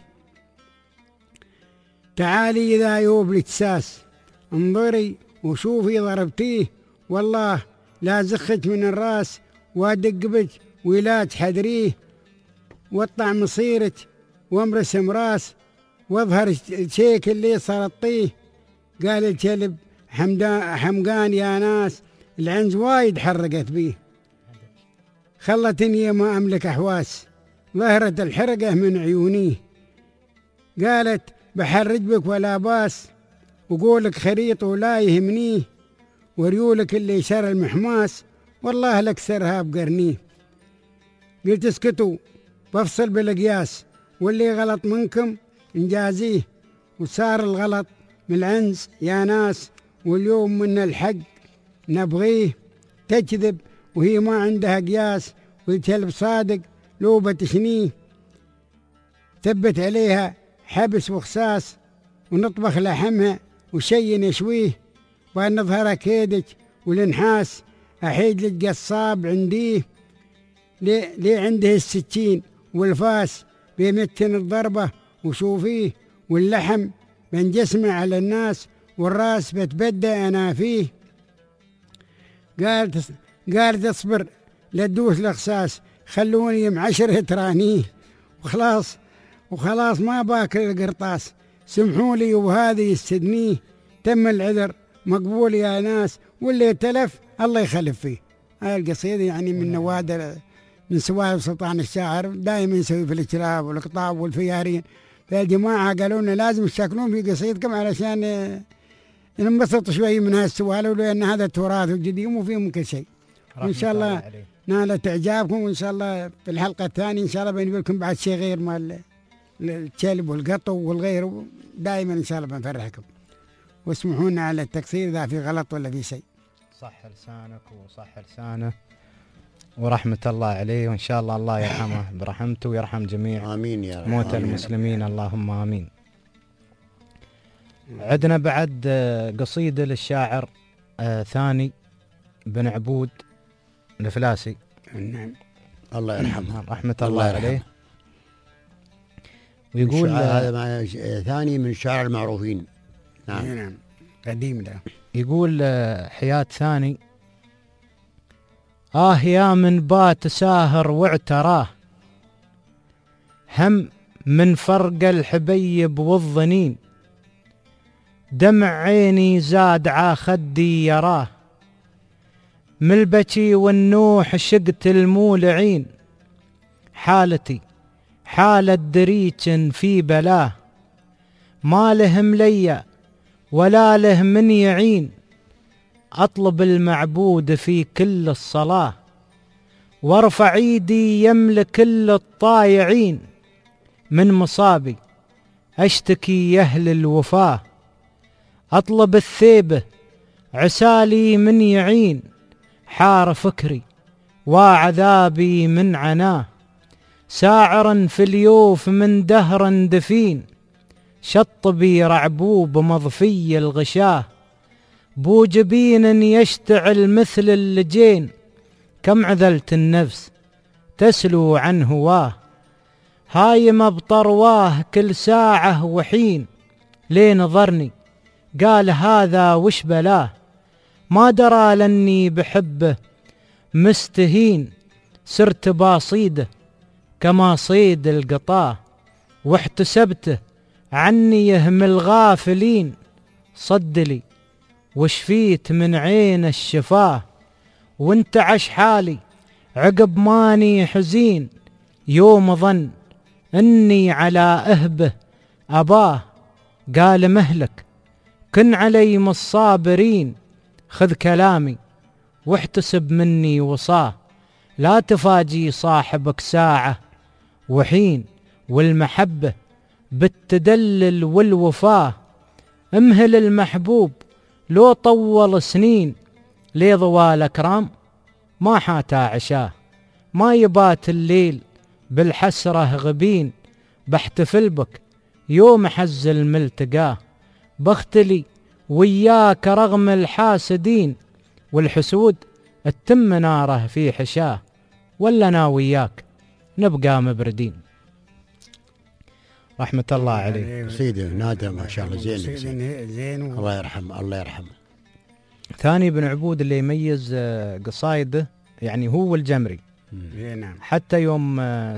تعالي اذا يوب لك ساس، انظري وشوفي ضربتيه. والله لا زخت من الراس، وادق بك ولا تحدريه. واطلع مصيرك وامرسم راس، واظهر الشيك اللي سرطيه. قال الكلب حمقان يا ناس، العنز وايد حرقت بيه. خلتني ما املك احواس، ظهرت الحرقه من عيوني. قالت بحرج بك ولا باس، وقولك خريط ولا يهمنيه. وريولك اللي شر المحماس، والله لكسرها بقرنيه. قلت اسكتوا بفصل بالقياس، واللي غلط منكم انجازيه. وصار الغلط من العنز يا ناس، واليوم من الحق نبغيه. تكذب وهي ما عندها قياس، والكلب صادق لو بتشنيه. ثبت عليها حبس وخساس، ونطبخ لحمها وشي نشويه. وأن نظهر كيدك والنحاس، أحيد لك قصاب عنديه. ليه عنده السكين والفاس، بيمتن الضربة وشوفيه. واللحم بنجسمه على الناس، والراس بتبدأ أنا فيه. قالت اصبر لدوس الأخساس، خلوني معشر ترانيه. وخلاص ما باكل القرطاس، سمحوا لي وهذه يستدنيه. تم العذر مقبول يا ناس، واللي تلف الله يخلف فيه. هاي القصيدة يعني من نوادر من سوالف سلطان الشاعر، دائما يسوي في الكلاب والقطاب والفيارين. فالجماعة قالوا لنا لازم تشكلون في قصيدكم علشان ننبسط شوي من هالسوالف، لأن هذا التراث القديم وفيه كل شيء. وإن شاء الله نالت إعجابكم، وإن شاء الله في الحلقة الثانية إن شاء الله بنقول لكم بعد شيء غير مال الكلب والقطو والغير. دائما إن شاء الله بنفرحكم، واسمحوا لنا على التقصير إذا في غلط ولا في شيء. صح لسانك وصح لسانه. ورحمة الله عليه، وإن شاء الله الله يرحمه برحمته ويرحم جميع آمين يا رب. موتى المسلمين، اللهم آمين. عندنا بعد قصيدة للشاعر ثاني بن عبود الفلاسي، نعم الله يرحمه، رحمة الله عليه. ويقول هذا ثاني من الشاعر المعروفين. نعم قديم ده. يقول حياة ثاني: يا من بات ساهر واعتراه، هم من فرق الحبيب والظنين، دمع عيني زاد ع خدي يراه، من البكي والنوح شقت المولعين، حالتي حالة دريج في بلاه، ما له مليا ولا له من يعين، أطلب المعبود في كل الصلاة، وارفع ايدي يملك كل الطايعين، من مصابي أشتكي أهل الوفاة، أطلب الثيبة عسالي من يعين، حار فكري وعذابي من عناه، ساعرا في اليوف من دهر دفين، شطبي رعبوب مضفي الغشاه، بو جبين يشتعل مثل اللجين، كم عذلت النفس تسلو عن هواه، هايم بطرواه كل ساعة وحين، لين نظرني قال هذا وش بلاه، ما درى لاني بحبه مستهين، صرت باصيده كما صيد القطاه، واحتسبته عني يهم الغافلين، صدلي وشفيت من عين الشفاه، وانتعش حالي عقب ماني حزين، يوم ظن اني على اهبه اباه، قال مهلك كن علي من الصابرين، خذ كلامي واحتسب مني وصاه، لا تفاجي صاحبك ساعة وحين، والمحبة بالتدلل والوفاه، امهل المحبوب لو طول سنين، لي ضوال أكرام ما حاتا عشاه، ما يبات الليل بالحسرة غبين، بحتفل بك يوم حز الملتقاه، بختلي وياك رغم الحاسدين، والحسود التم ناره في حشاه، ولا أنا وياك نبقى مبردين. رحمة الله عليه. قصيدة نادرة ما شاء الله، زين الله يرحمه الله يرحمه. ثاني بن عبود اللي يميز قصايده يعني هو الجمري. نعم. حتى يوم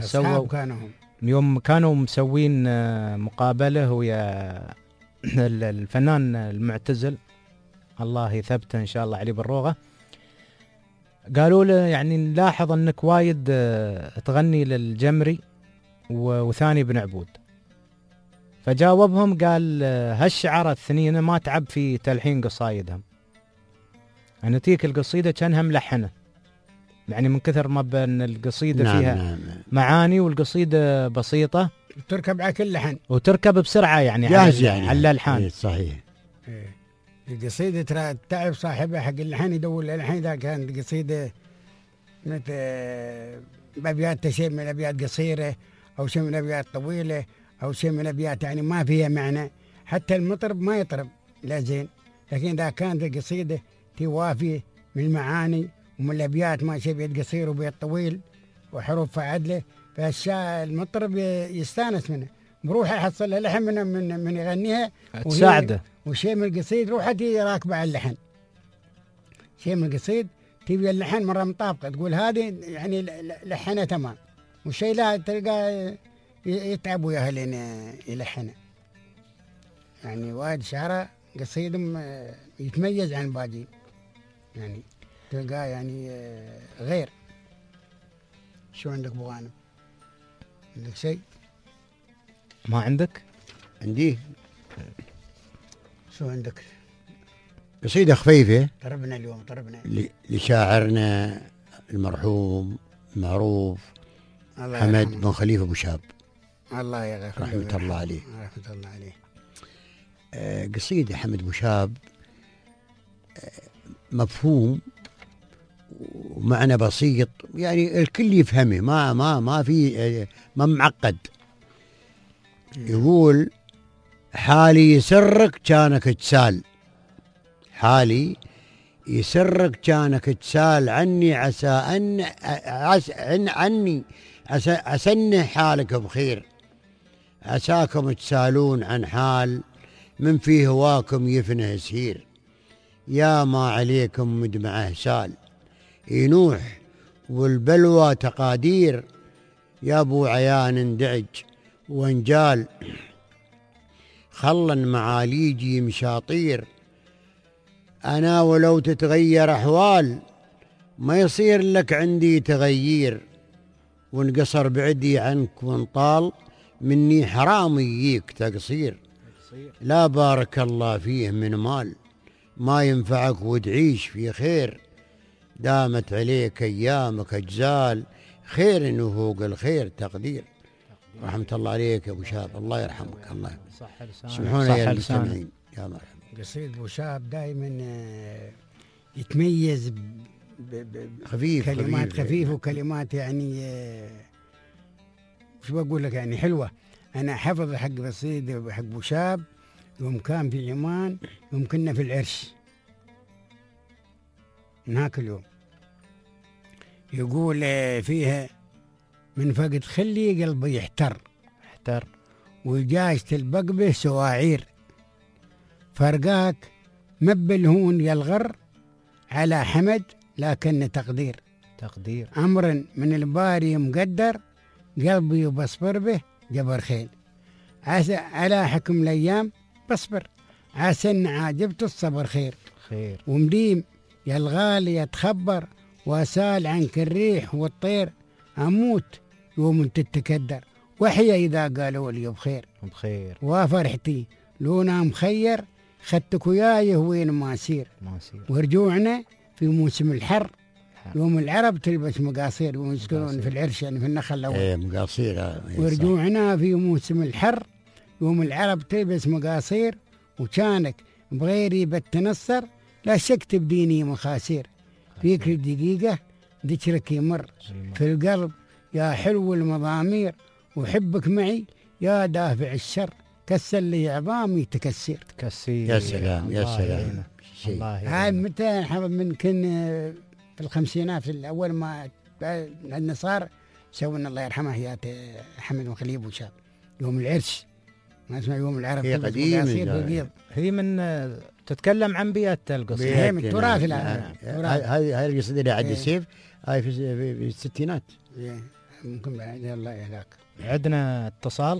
كانوا مسوين مقابلة ويا الفنان المعتزل الله يثبته إن شاء الله علي بالروغة، قالوا له يعني نلاحظ أنك وايد تغني للجمري وثاني بن عبود، فجاوبهم قال هالشعراء الثنين ما تعب في تلحين قصايدهم، أنا تيك القصيدة كانها ملحنة، يعني من كثر ما بأن القصيدة فيها معاني والقصيدة بسيطة تركب على كل لحن وتركب بسرعة يعني جاهز يعني على الألحان. صحيح. القصيدة ترى تعب صاحبها حق اللحن يدور الحين، إذا كانت قصيدة مثل بأبيات شيء من الأبيات قصيرة أو شيء من الأبيات طويلة أو شيء من الأبيات يعني ما فيها معنى، حتى المطرب ما يطرب لا زين، لكن إذا كانت القصيدة توافي من المعاني ومن الأبيات ما شيء بيت قصير وبيت طويل وحروف عدلة، فالمطرب يستانس منه، بروح يحصل له لحن من يغنيها تساعده، وشيء من القصيد روحها تيجي راكبة على اللحن، شيء من القصيد تبي اللحن مرة مطابقة تقول هذه يعني لحنها تمام، والشيء لا تلقى يتعب وياها لين يلحنه. يعني وايد شعراء قصيدهم يتميز عن باقي، يعني تلقاه يعني غير. شو عندك ابو غانم؟ عندك شيء؟ ما عندك؟ عندي. شو عندك؟ قصيدة خفيفة طربنا اليوم، طربنا لشاعرنا المرحوم المعروف حمد بن خليفة أبو شاب، الله يغفر له رحمة الله عليه. رحمة الله عليه. قصيدة حمد أبو شاب مفهوم ومعنى بسيط يعني الكل يفهمه، ما في ما معقد. يقول حالي يسرك كانك تسال، حالي يسرك كانك تسال عني، عسى أن حالك بخير، عساكم تسالون عن حال من في هواكم يفنه يسير، يا ما عليكم مدمعه سال ينوح والبلوى تقادير، يا ابو عيان دعج وانجال خلا معاليجي مشاطير، أنا ولو تتغير أحوال ما يصير لك عندي تغيير، وانقصر بعدي عنك وانطال مني حرام يجيك تقصير، لا بارك الله فيه من مال ما ينفعك وتعيش في خير، دامت عليك أيامك أجزال خير وفوق الخير تقدير. رحمة الله عليك يا أبو شاب، الله يرحمك. الله سبحانه يا المستمعين. يا مرحبا. قصيد أبو شاب دائما يتميز خفيف كلمات خفيف وكلمات يعني شو بقول لك يعني حلوة. أنا حفظ حق قصيد حق أبو شاب يوم كان في عمان، يوم كنا في العرش من هاك اليوم، يقول فيها من فقد خلي قلبي يحتر وجاجت البقبة سواعير، فرقاك مبلهون يلغر على حمد لكن تقدير أمر من الباري مقدر، قلبي بصبر به جبر خيل، عسى على حكم الأيام بصبر، عسى إن عاجبت الصبر خير ومديم يا الغالي يتخبر، وأسال عنك الريح والطير، أموت يوم تتكدر، وحيا إذا قالوا لي بخير وفرحتي لونا مخير، خدتك وياي وين ما أسير، ورجوعنا في موسم الحر، يوم العرب تلبس مقاصير ويسكنون في العرش يعني في النخل الأول مقاصير، ورجوعنا في موسم الحر، يوم العرب تلبس مقاصير، وكانك بغيري بتنصر، لا شك تبديني مخاسير، فيك الدقيقة ذكرك يمر في القلب يا حلو المضامير، وحبك معي يا دافع الشر، كسر لي عظامي تكسير. يا سلام يا سلام. هاي متى حفظ ممكن في الخمسينات، في الأول ما عندنا صار سوينا الله يرحمه يا حمد وخليب وشاب يوم العرس، ما اسمه يوم العرب، هي قديمة هي من تتكلم عن بيئة القصيدة، هي من التراث. هاي القصيدة اللي عند السيف هاي في الستينات ممكن بعد. الله يهلاك. عندنا اتصال.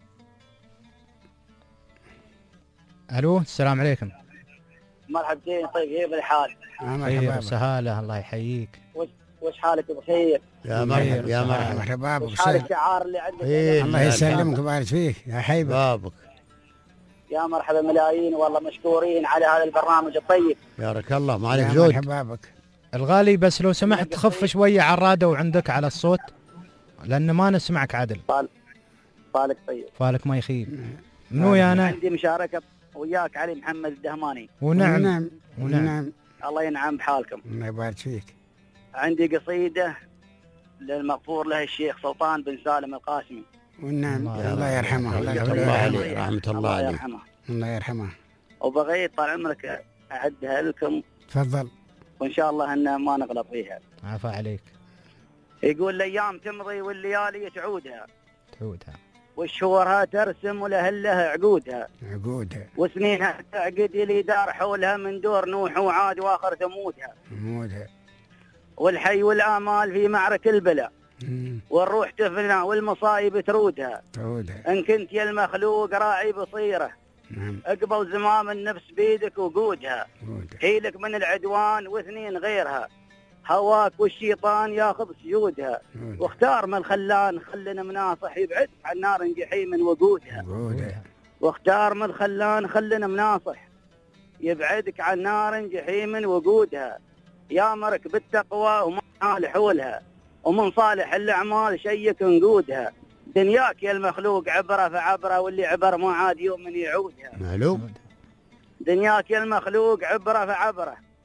الو السلام عليكم. مرحبتين، طيب الحال؟ خير وسهالة، الله يحييك. وش حالك؟ بخير يا مرحبا يا مرحبا. وش حال الشعار اللي عندك؟ الله يسلمك ويبارك فيك يا حبيبي. بابك يا مرحبا، ملايين والله مشكورين على هذا البرنامج الطيب. بارك الله، ما عليك زود. مرحبا بك الغالي، بس لو سمحت تخف شوية على الراديو وعندك على الصوت لأن ما نسمعك عدل. فالك طيب، فالك ما يخيب. منو يا أنا؟ عندي مشاركة وياك علي محمد الدهماني. ونعم. الله ينعم بحالكم. الله يبارك فيك. عندي قصيدة للمغفور له الشيخ سلطان بن سالم القاسمي. والنعم الله يرحمه. الله عليه، رحمة الله عليه. الله يرحمه. وبغيت طال عمرك أعدها لكم. تفضل. وإن شاء الله أن ما نغلط فيها. عفا عليك. يقول الأيام تمضي والليالي تعودها والشهورها ترسم ولهلها عقودها وسنينها تعقد اللي دار حولها من دور نوح وعاد واخر ثمودها والحي والآمال في معرك البلاء والروح تفنى والمصايب ترودها إن كنت يا المخلوق راعي بصيره اقبل زمام النفس بيدك وقودها حيلك من العدوان واثنين غيرها هواك والشيطان ياخذ سجودها واختار من خلان خلنا مناصح يبعد عن نار جحيم وقودها واختار من خلان خلنا مناصح يبعدك عن نار جحيم وقودها يا مرك بالتقوى وما حولها ومن صالح الأعمال شيك نقودها دنياك يا المخلوق عبرة فعبرة واللي عبر ما عاد يوم من يعودها معلوم دنياك يا المخلوق عبرة فعبرة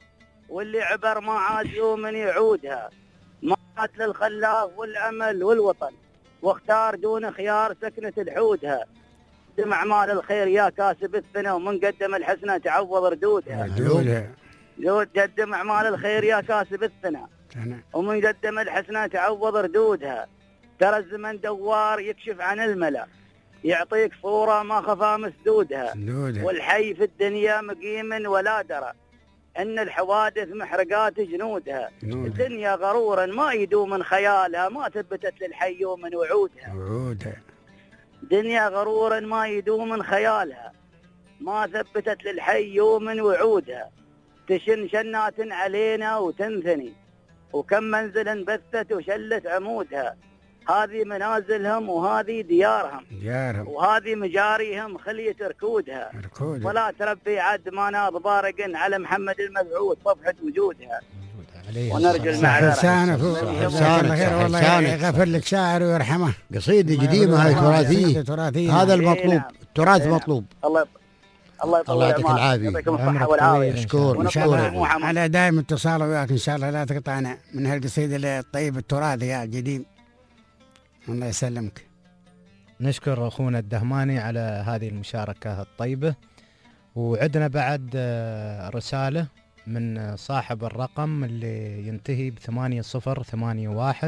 واللي عبر ما عاد يوم يعودها، مات للخلاف والأمل والوطن، واختار دون خيار سكنة الحودها. قدم أعمال الخير يا كاسب الثنى، ومن قدم الحسنة تعوض ردودها. قدم أعمال الخير يا كاسب الثنى، ومن قدم الحسنة تعوض ردودها. ترى الزمن دوار يكشف عن الملا، يعطيك صورة ما خفى مسدودها. والحي في الدنيا مقيم ولا درى أن الحوادث محرقات جنودها. الدنيا غرورا ما يدوم من خيالها، ما ثبتت للحي يوم من وعودها. دنيا غرورا ما يدوم من خيالها، ما ثبتت للحي يوم من وعودها. تشن شنات علينا وتنثني، وكم منزل بثت وشلت عمودها. هذه منازلهم وهذه ديارهم وهذه مجاريهم خلية ركودها. ولا تربي عد ما ناض بارق على محمد المبعوث صفحة وجودها. ونرجو المعذرة. لسانك والله يغفر لك شاعر ويرحمه. قصيدة قديمة هاي تراثية. هذا المطلوب، التراث مطلوب. الله يعطيك العافية. يعطيكم الصحة والعافية. مشكور. على دائم اتصال وياك إن شاء الله، لا تقطعنا من هالقصيدة الطيب التراثي يا قديم. الله يسلمك. نشكر أخونا الدهماني على هذه المشاركة الطيبة. وعندنا بعد رسالة من صاحب الرقم اللي ينتهي ب8081.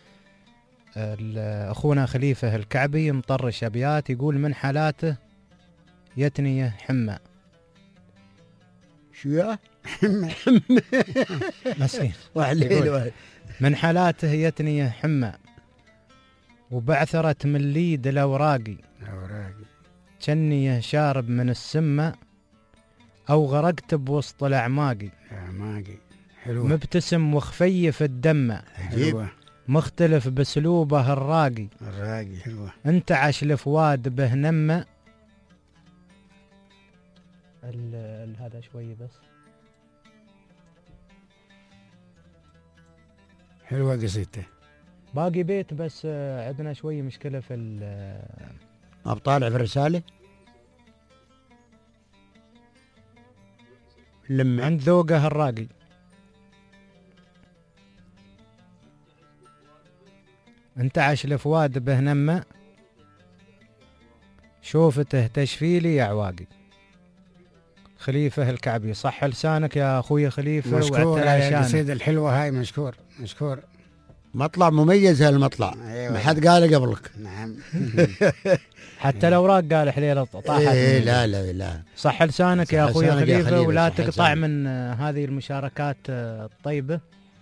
أخونا خليفة الكعبي مطرش أبيات، يقول من حالاته يتنيه حمى. شو يا حمى؟ من حالاته يتنيه حمى، وبعثرت من ليد الأوراقي جنيه شارب من السمة، أو غرقت بوسط الأعماقي. حلوة. مبتسم وخفيف الدمة، مختلف بسلوبه الراقي. حلوة. انتعش الفواد به نمة. هذا شوي بس. حلوة قصيدته. باقي بيت بس عندنا شوي مشكلة في ما بطالع في الرسالة لما عند ذوقه الراقي. انتعش الفواد به نمة، شوفته تشفيلي يا عواقي. خليفة الكعبي، صح لسانك يا أخوي خليفة. مشكور على القصيدة الحلوة هاي. مشكور. مطلع مميز هالمطلع. أيوة. ما حد قال قبلك. نعم. حتى الأوراق قال حليلة طاحت. لا صح لسانك يا أخوي خليفة، ولا تقطع من هذه المشاركات الطيبة.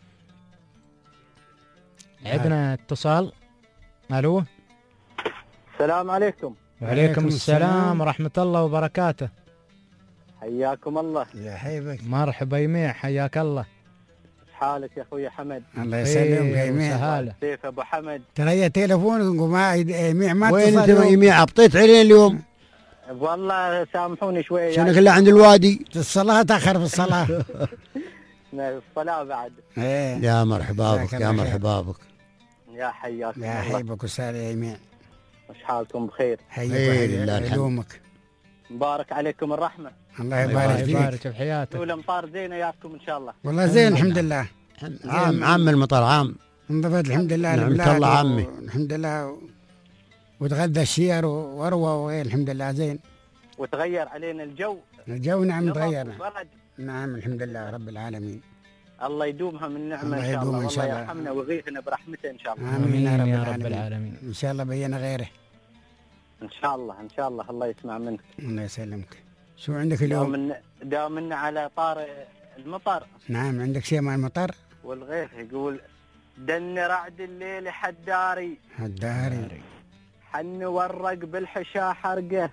عندنا اتصال. ألو. السلام عليكم. وعليكم السلام ورحمة الله وبركاته. حياكم الله. يا حيبك. مرحبا يميع، حياك الله. حالك يا اخوي حمد؟ الله يسلمك يا يميع. سيف ابو حمد. ترى تليفونك وما يميع ما وين انت يميع؟ عبطيت عليه اليوم والله. سامحوني شوي. شنو كله عند الوادي؟ الصلاة تاخر في الصلاة. الصلاة بعد. يا مرحبا بك يا مرحبا بك. يا حياك يا حيبك وسهلا يا يميع. وش حالكم؟ بخير. حياك يلومك. مبارك عليكم الرحمة. الله يبارك في حياتك. والامطار زينه ياكم ان شاء الله. والله زين الحمد لله. عام المطر عام. انضبط الحمد لله. نعمة الله عمي. الحمد لله. وتغذى الشير واروى الحمد لله زين. وتغير علينا الجو. نعم تغير. نعم الحمد لله رب العالمين. الله يدومها من نعمة إن شاء الله. والله يرحمنا ويغيثنا برحمته إن شاء الله. آمين يا رب العالمين. إن شاء الله بينا غيره. إن شاء الله الله يسمع منك. الله يسلمك. شو عندك اليوم؟ داومنا على طار المطر. نعم عندك شيء مع المطر؟ والغيث يقول دن رعد الليل حداري حن ورق بالحشا حرقه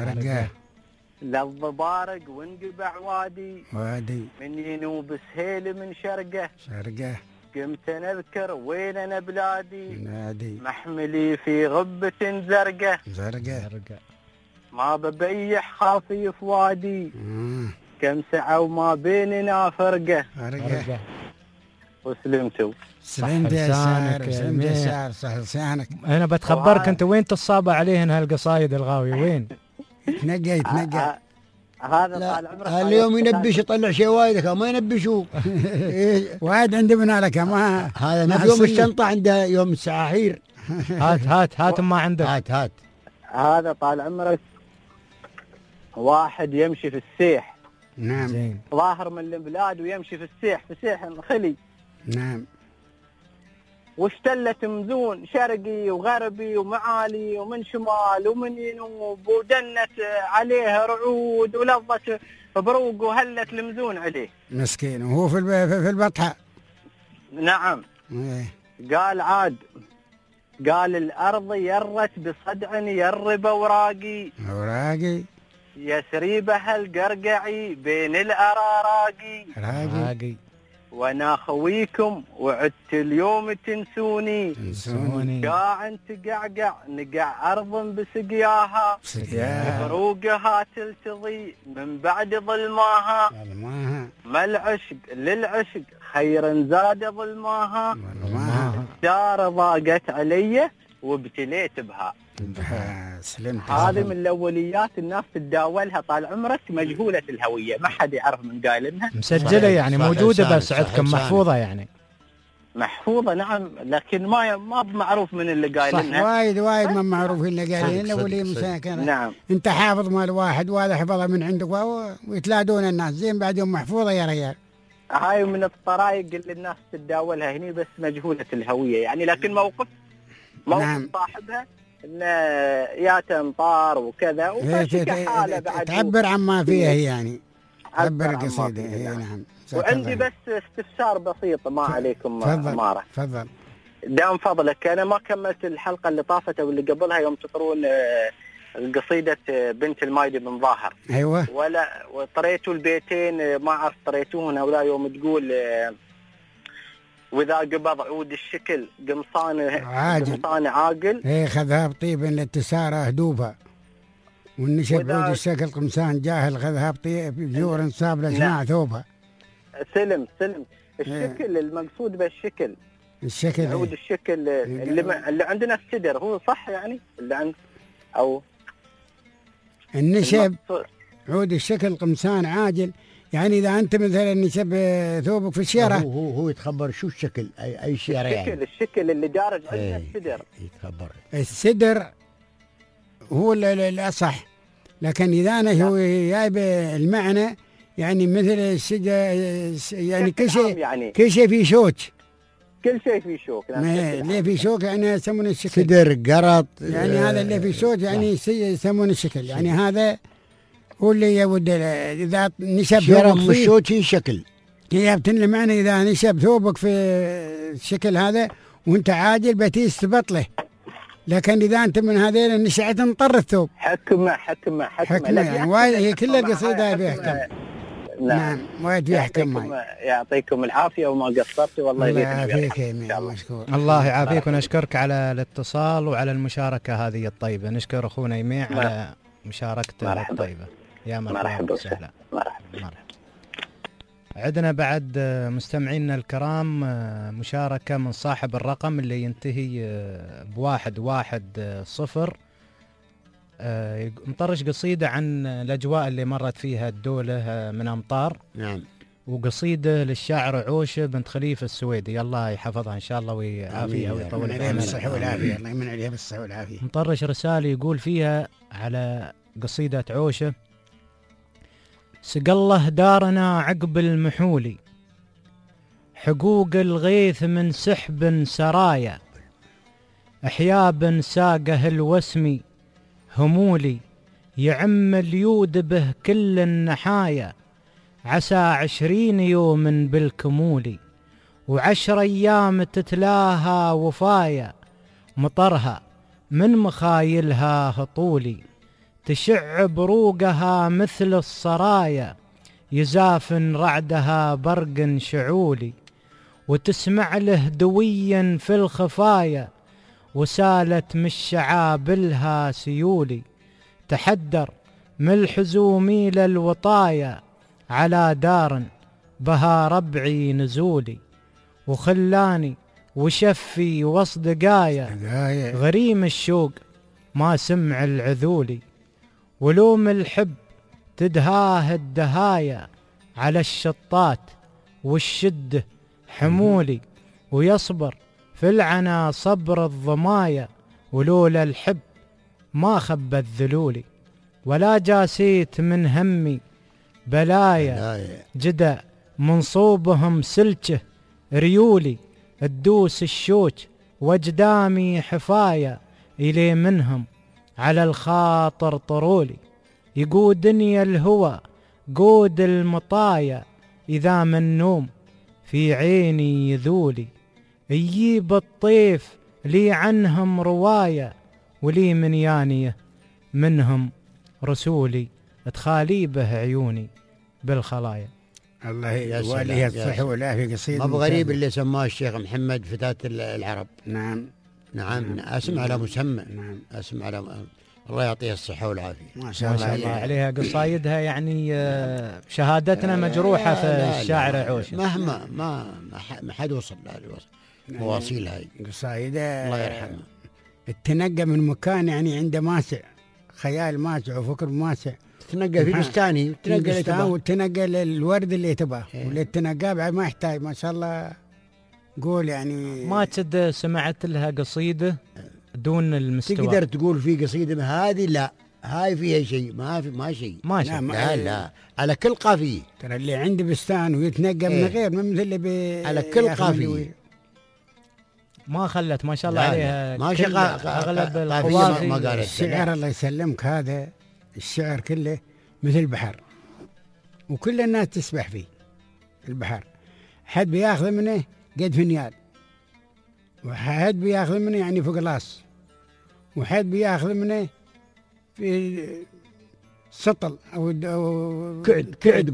لظ بارق وانقبع وادي من ينوب سهيل من شرقه قمت نذكر وين انا بلادي محملي في غبة زرقه ما ببيح خافي في وادي كم ساعة وما بيننا فرقه وسلمتوا. سلمت يا شاعر. سلمت يا شاعر. صح لسانك. انا بتخبرك انت وين تصابع عليهن هالقصايد الغاوية وين؟ تنقى هذا طال عمرك اليوم ينبش يطلع شيء وايد ما ينبشوا. وايد عندي من هلك ما هذا يوم الشنطة عنده يوم السعاحير. هات ما عندك. هات هذا طال عمرك واحد يمشي في السيح. نعم. زين. ظاهر من البلاد ويمشي في السيح، في سيح خلي. نعم. واشتلت مزون شرقي وغربي ومعالي ومن شمال ومن جنوب، ودنت عليه رعود ولظت بروق وهلت المزون عليه. مسكين وهو في البطحة. نعم. قال عاد، قال الأرض يرت بصدع يرب أوراقي يسريبها القرقعي بين الأراراقي وانا خويكم وعدت اليوم تنسوني قاع تقعقع نقع أرض بسقياها بروقها تلتضي من بعد ظلماها ما العشق للعشق خيرا زاد ظلماها دار ضاقت علي وابتليت بها. هذه من الاوليات الناس تتداولها طال عمرك، مجهوله الهويه ما حد يعرف من قايلنها، مسجله يعني موجوده بس عندكم محفوظه يعني. محفوظه نعم، لكن ما معروف من اللي قايلنها. وايد ما معروف اللي قايلينها ولي مساكنه. نعم. انت حافظ مال واحد وهذا حفظها من عندك ويتلادون الناس زين بعد يوم محفوظه يا ريال. هاي من الطرائق اللي الناس تتداولها هني بس مجهوله الهويه يعني، لكن موقف نعم. صاحبها انه ياته امطار وكذا وفشك حاله بعد تعبر عما فيها يعني، تعبر القصيده. نعم. وعندي بس استفسار بسيط ما عليكم اماره. تفضل. دام فضلك، انا ما كملت الحلقه اللي طافت واللي قبلها يوم تقرون قصيده بنت المايدي بن ظاهر. ايوه. ولا وطريتوا البيتين ما اعرف طريتوهن ولا يوم تقول وإذا قبض عود الشكل قمصان عاقل. ايه خذها بطيب للتسارة هدوبها، والنشب عود الشكل قمصان جاهل خذها بطيب بجور صاب لجماع ثوبها. سلم الشكل المقصود بالشكل الشكل عود الشكل اللي عندنا السدر هو صح يعني اللي عند أو النشب عود الشكل قمصان عاجل يعني. إذا أنت مثلا نشب ثوبك في الشارع هو يتخبر شو الشكل أي شارع يعني. الشكل اللي دارج عندنا السدر. يتخبر السدر هو الأصح، لكن إذا أنا هو جايب المعنى يعني مثل السدر يعني كل شيء يعني. كل شيء فيه شوك. كل شيء فيه شوك. اللي فيه شوك يعني يسمونه الشكل. سدر قرط يعني هذا اللي فيه شوك يعني يسمونه الشكل يعني. هذا هو اللي يود إذا نشب ثوبك في الشوكي شكل. جابتن لي معنى إذا نشب ثوبك في الشكل هذا وأنت عاجل بتيس تبطله، لكن إذا أنت من هذين النشعة مطر الثوب. حكمة يعني وايد هي كل القصيدة فيها حكم. نعم وايد فيها حكم. يعطيكم العافية وما قصرتوا والله يعافيك مشكور. الله يعافيك ونشكرك على الاتصال وعلى المشاركة هذه الطيبة. نشكر أخونا يميع على مشاركته الطيبة. يا مرحبا وسهلا. مرحبا. عندنا بعد مستمعينا الكرام مشاركة من صاحب الرقم اللي ينتهي ب110. مطرش قصيدة عن الأجواء اللي مرت فيها الدولة من أمطار. نعم. وقصيدة للشاعر عوشة بنت خليفة السويدي، الله يحفظها إن شاء الله ويعافيها ويطول عليها بالصحة والعافية. الله يمن عليها بالصحة والعافية. مطرش رسالة يقول فيها على قصيدة عوشة: سق الله دارنا عقب المحولي، حقوق الغيث من سحب سرايا، أحياب ساقه الوسمي همولي، يعم اليود به كل النحايا، عسى 20 يوم بالكمولي، و10 أيام تتلاها وفايا، مطرها من مخايلها هطولي، تشع بروقها مثل الصرايا، يزافن رعدها برق شعولي، وتسمع له دويا في الخفايا، وسالت من شعابلها سيولي، تحدر من الحزومي للوطايا، على دار بها ربعي نزولي، وخلاني وشفي واصدقايا، غريم الشوق ما سمع العذولي، ولوم الحب تدهاه الدهايا على الشطات والشدة حمولي، ويصبر في العنا صبر الضمايا، ولولا الحب ما خبت ذلولي، ولا جاسيت من همي بلايا، جدا منصوبهم سلكه ريولي، الدوس الشوك وجدامي حفايا، إلي منهم على الخاطر طرولي، يقودني الهوى قود المطايا، إذا من نوم في عيني يذولي، يجيب الطيف لي عنهم رواية، ولي من يانيه منهم رسولي، تخالي به عيوني بالخلايا. الله يوليه الصحة والعافية. قصيدة ما بغريب اللي سماه الشيخ محمد فتاة العرب. نعم نعم، اسم على مسمى. نعم، اسم على الله يعطيها الصحة والعافية. ما شاء الله عليها قصايدها، يعني شهادتنا مجروحة في الشاعر عوشة، مهما ما حد وصل لها مواصيل هاي قصايدة الله يرحمها. التنقى من مكان يعني عنده ماسع، خيال ماسع وفكر ماسع، تنقى في بستاني وتنقى الورد اللي تباه، واللي تنقى بعد ما يحتاج. ما شاء الله قول يعني ما تد سمعت لها قصيدة دون المستوى. تقدر تقول في قصيدة هذه لا هاي فيها شيء، ما شيء لا على كل قافية. ترى اللي عنده بستان ويتنقى من غير ما مثل اللي على كل قافية ما خلت ما شاء الله عليها. ما شاء اغلب القوافي ما قالت. الشعر الله يسلمك، هذا الشعر كله مثل البحر، وكل الناس تسبح فيه. البحر حد بياخذ منه قد فنيال، وحد بياخذ منه يعني في قلاص، وحد بياخذ منه في سطل او كعد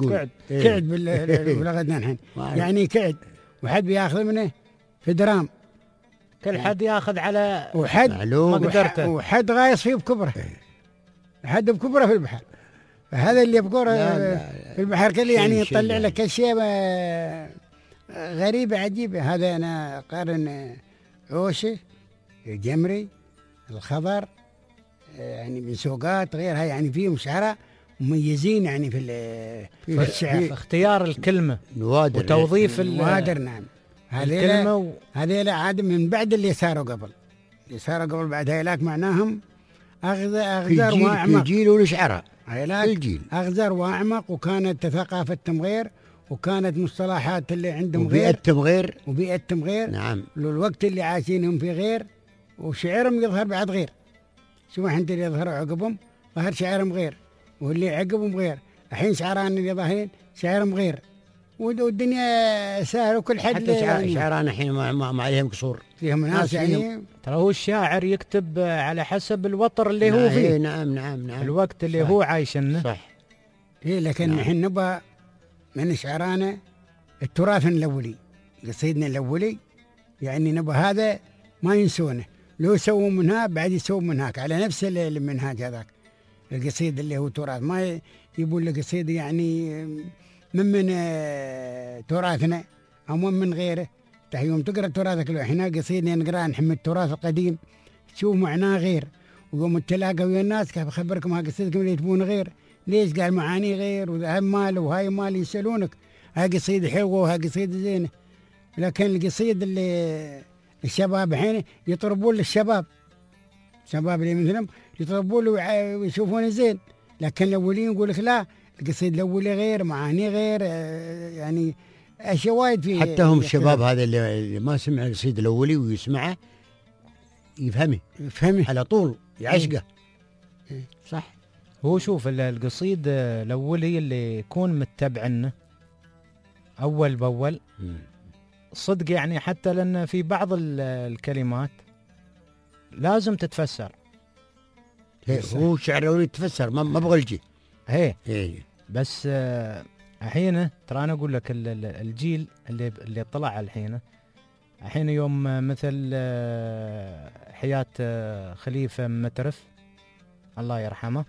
بلغتنا الحين يعني كعد، وحد بياخذ منه في درام. كل حد ياخذ على مقدرته، وحد غايص فيه بكبره، حد بكبره في البحر. فهذا اللي بكبره في البحر كله يعني يطلع لك اشياء غريبه عجيبه. هذا انا قارن عوشه، الجمري، الخضر، يعني من سوقات غيرها، يعني فيهم شعراء مميزين يعني في الشعر، في اختيار الكلمه نوادر وتوظيف النوادر. نعم، هذه عاد من بعد اللي صاروا قبل، بعد هيلاك معناهم أغزر وأعمق. في جيل والشعراء الجيل أغزر وأعمق، وكانت ثقافتهم غير، وكانت مصطلحات اللي عندهم غير، وبيئتهم غير. نعم، الوقت اللي عايشينهم في غير، وشعرهم يظهر بعد غير. شوف انت اللي يظهروا عقبهم ظهر شعرهم غير، واللي عقبهم غير. الحين شعران اللي ظاهرين شعرهم غير، والدنيا سهل، وكل حد حتى شعران الحين ما عليهم قصور، فيهم ناس يعني. ترى هو الشاعر يكتب على حسب الوطر اللي هو فيه. نعم الوقت اللي هو عايشنه. صح. لكن الحين نبى من شعرانا التراث الأولي، قصيدنا الأولي، يعني نبى هذا ما ينسونه. لو سووا منها بعد يسووا من هاك على نفس المنهاج هذاك. القصيد اللي هو تراث، ما يبون له قصيد يعني من تراثنا أو من غيره. يوم تقرأ تراثك احنا قصيدنا نقرأ نحمل التراث القديم، تشوف معناه غير. ويوم تلاقوا ويا الناس كيف أخبركم ها قصيدكم اللي تبون غير، ليش قال معاني غير، وهاي مال وهاي مال، يسألونك هاي قصيدة حلوة وهاي قصيدة زينة. لكن القصيد اللي الشباب الحين يطربون للشباب، الشباب اللي مثلهم يطربون له ويشوفونه زين. لكن الأولين يقول لك لا، القصيد الأولي غير، معاني غير، يعني أشياء وايد فيه. حتى هم الشباب هذا اللي ما سمع القصيد الأولي ويسمعه يفهمه على طول، يعشقه. صح. هو شوف القصيد الأولي اللي يكون متبعنه أول بأول صدق، يعني حتى لأن في بعض الكلمات لازم تتفسر. هو شعر الأولي يتفسر، ما بغلجي. بس الحين ترى أنا أقول لك الجيل اللي طلع الحين يوم مثل حياة خليفة مترف الله يرحمه،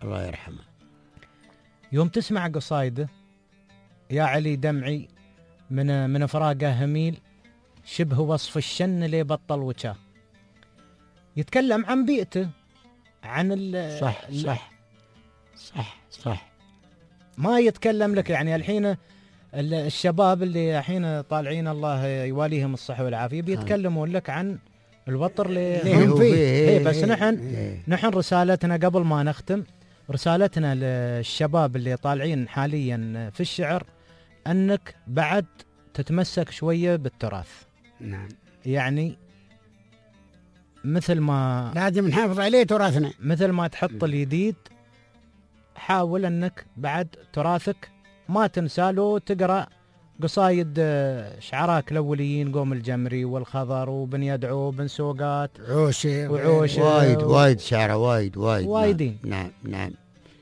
يوم تسمع قصايده يا علي دمعي من فراقه هميل، شبه وصف الشن اللي بطل وجهه، يتكلم عن بيئته، عن صح ما يتكلم لك يعني الحين الشباب اللي الحين طالعين الله يواليهم الصحة والعافية بيتكلمون لك عن الوطر اللي هم فيه. بس نحن رسالتنا قبل ما نختم، رسالتنا للشباب اللي طالعين حاليا في الشعر أنك بعد تتمسك شوية بالتراث. نعم. يعني مثل ما لازم نحافظ عليه تراثنا، مثل ما تحط الجديد حاول أنك بعد تراثك ما تنساله، تقرأ قصايد شعراك الأوليين، قوم الجمري والخضر وبن يدعو وبن سوقات وعوشة وايد شعره وايدين. نعم.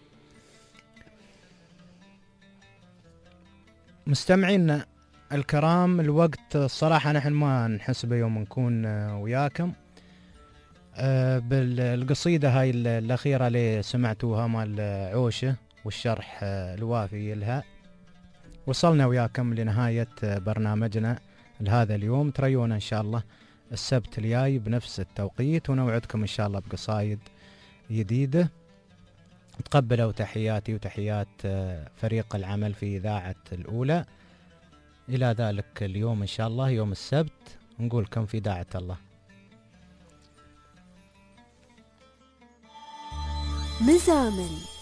مستمعينا الكرام، الوقت الصراحة نحن ما نحسبه يوم نكون وياكم. بالقصيدة هاي الأخيرة اللي سمعتوها مال عوشة والشرح الوافي لها، وصلنا وياكم لنهاية برنامجنا لهذا اليوم. تريونا إن شاء الله السبت الجاي بنفس التوقيت، ونوعدكم إن شاء الله بقصايد جديدة. تقبلوا تحياتي وتحيات فريق العمل في إذاعة الأولى. إلى ذلك اليوم إن شاء الله يوم السبت نقولكم في داعة الله. مزامل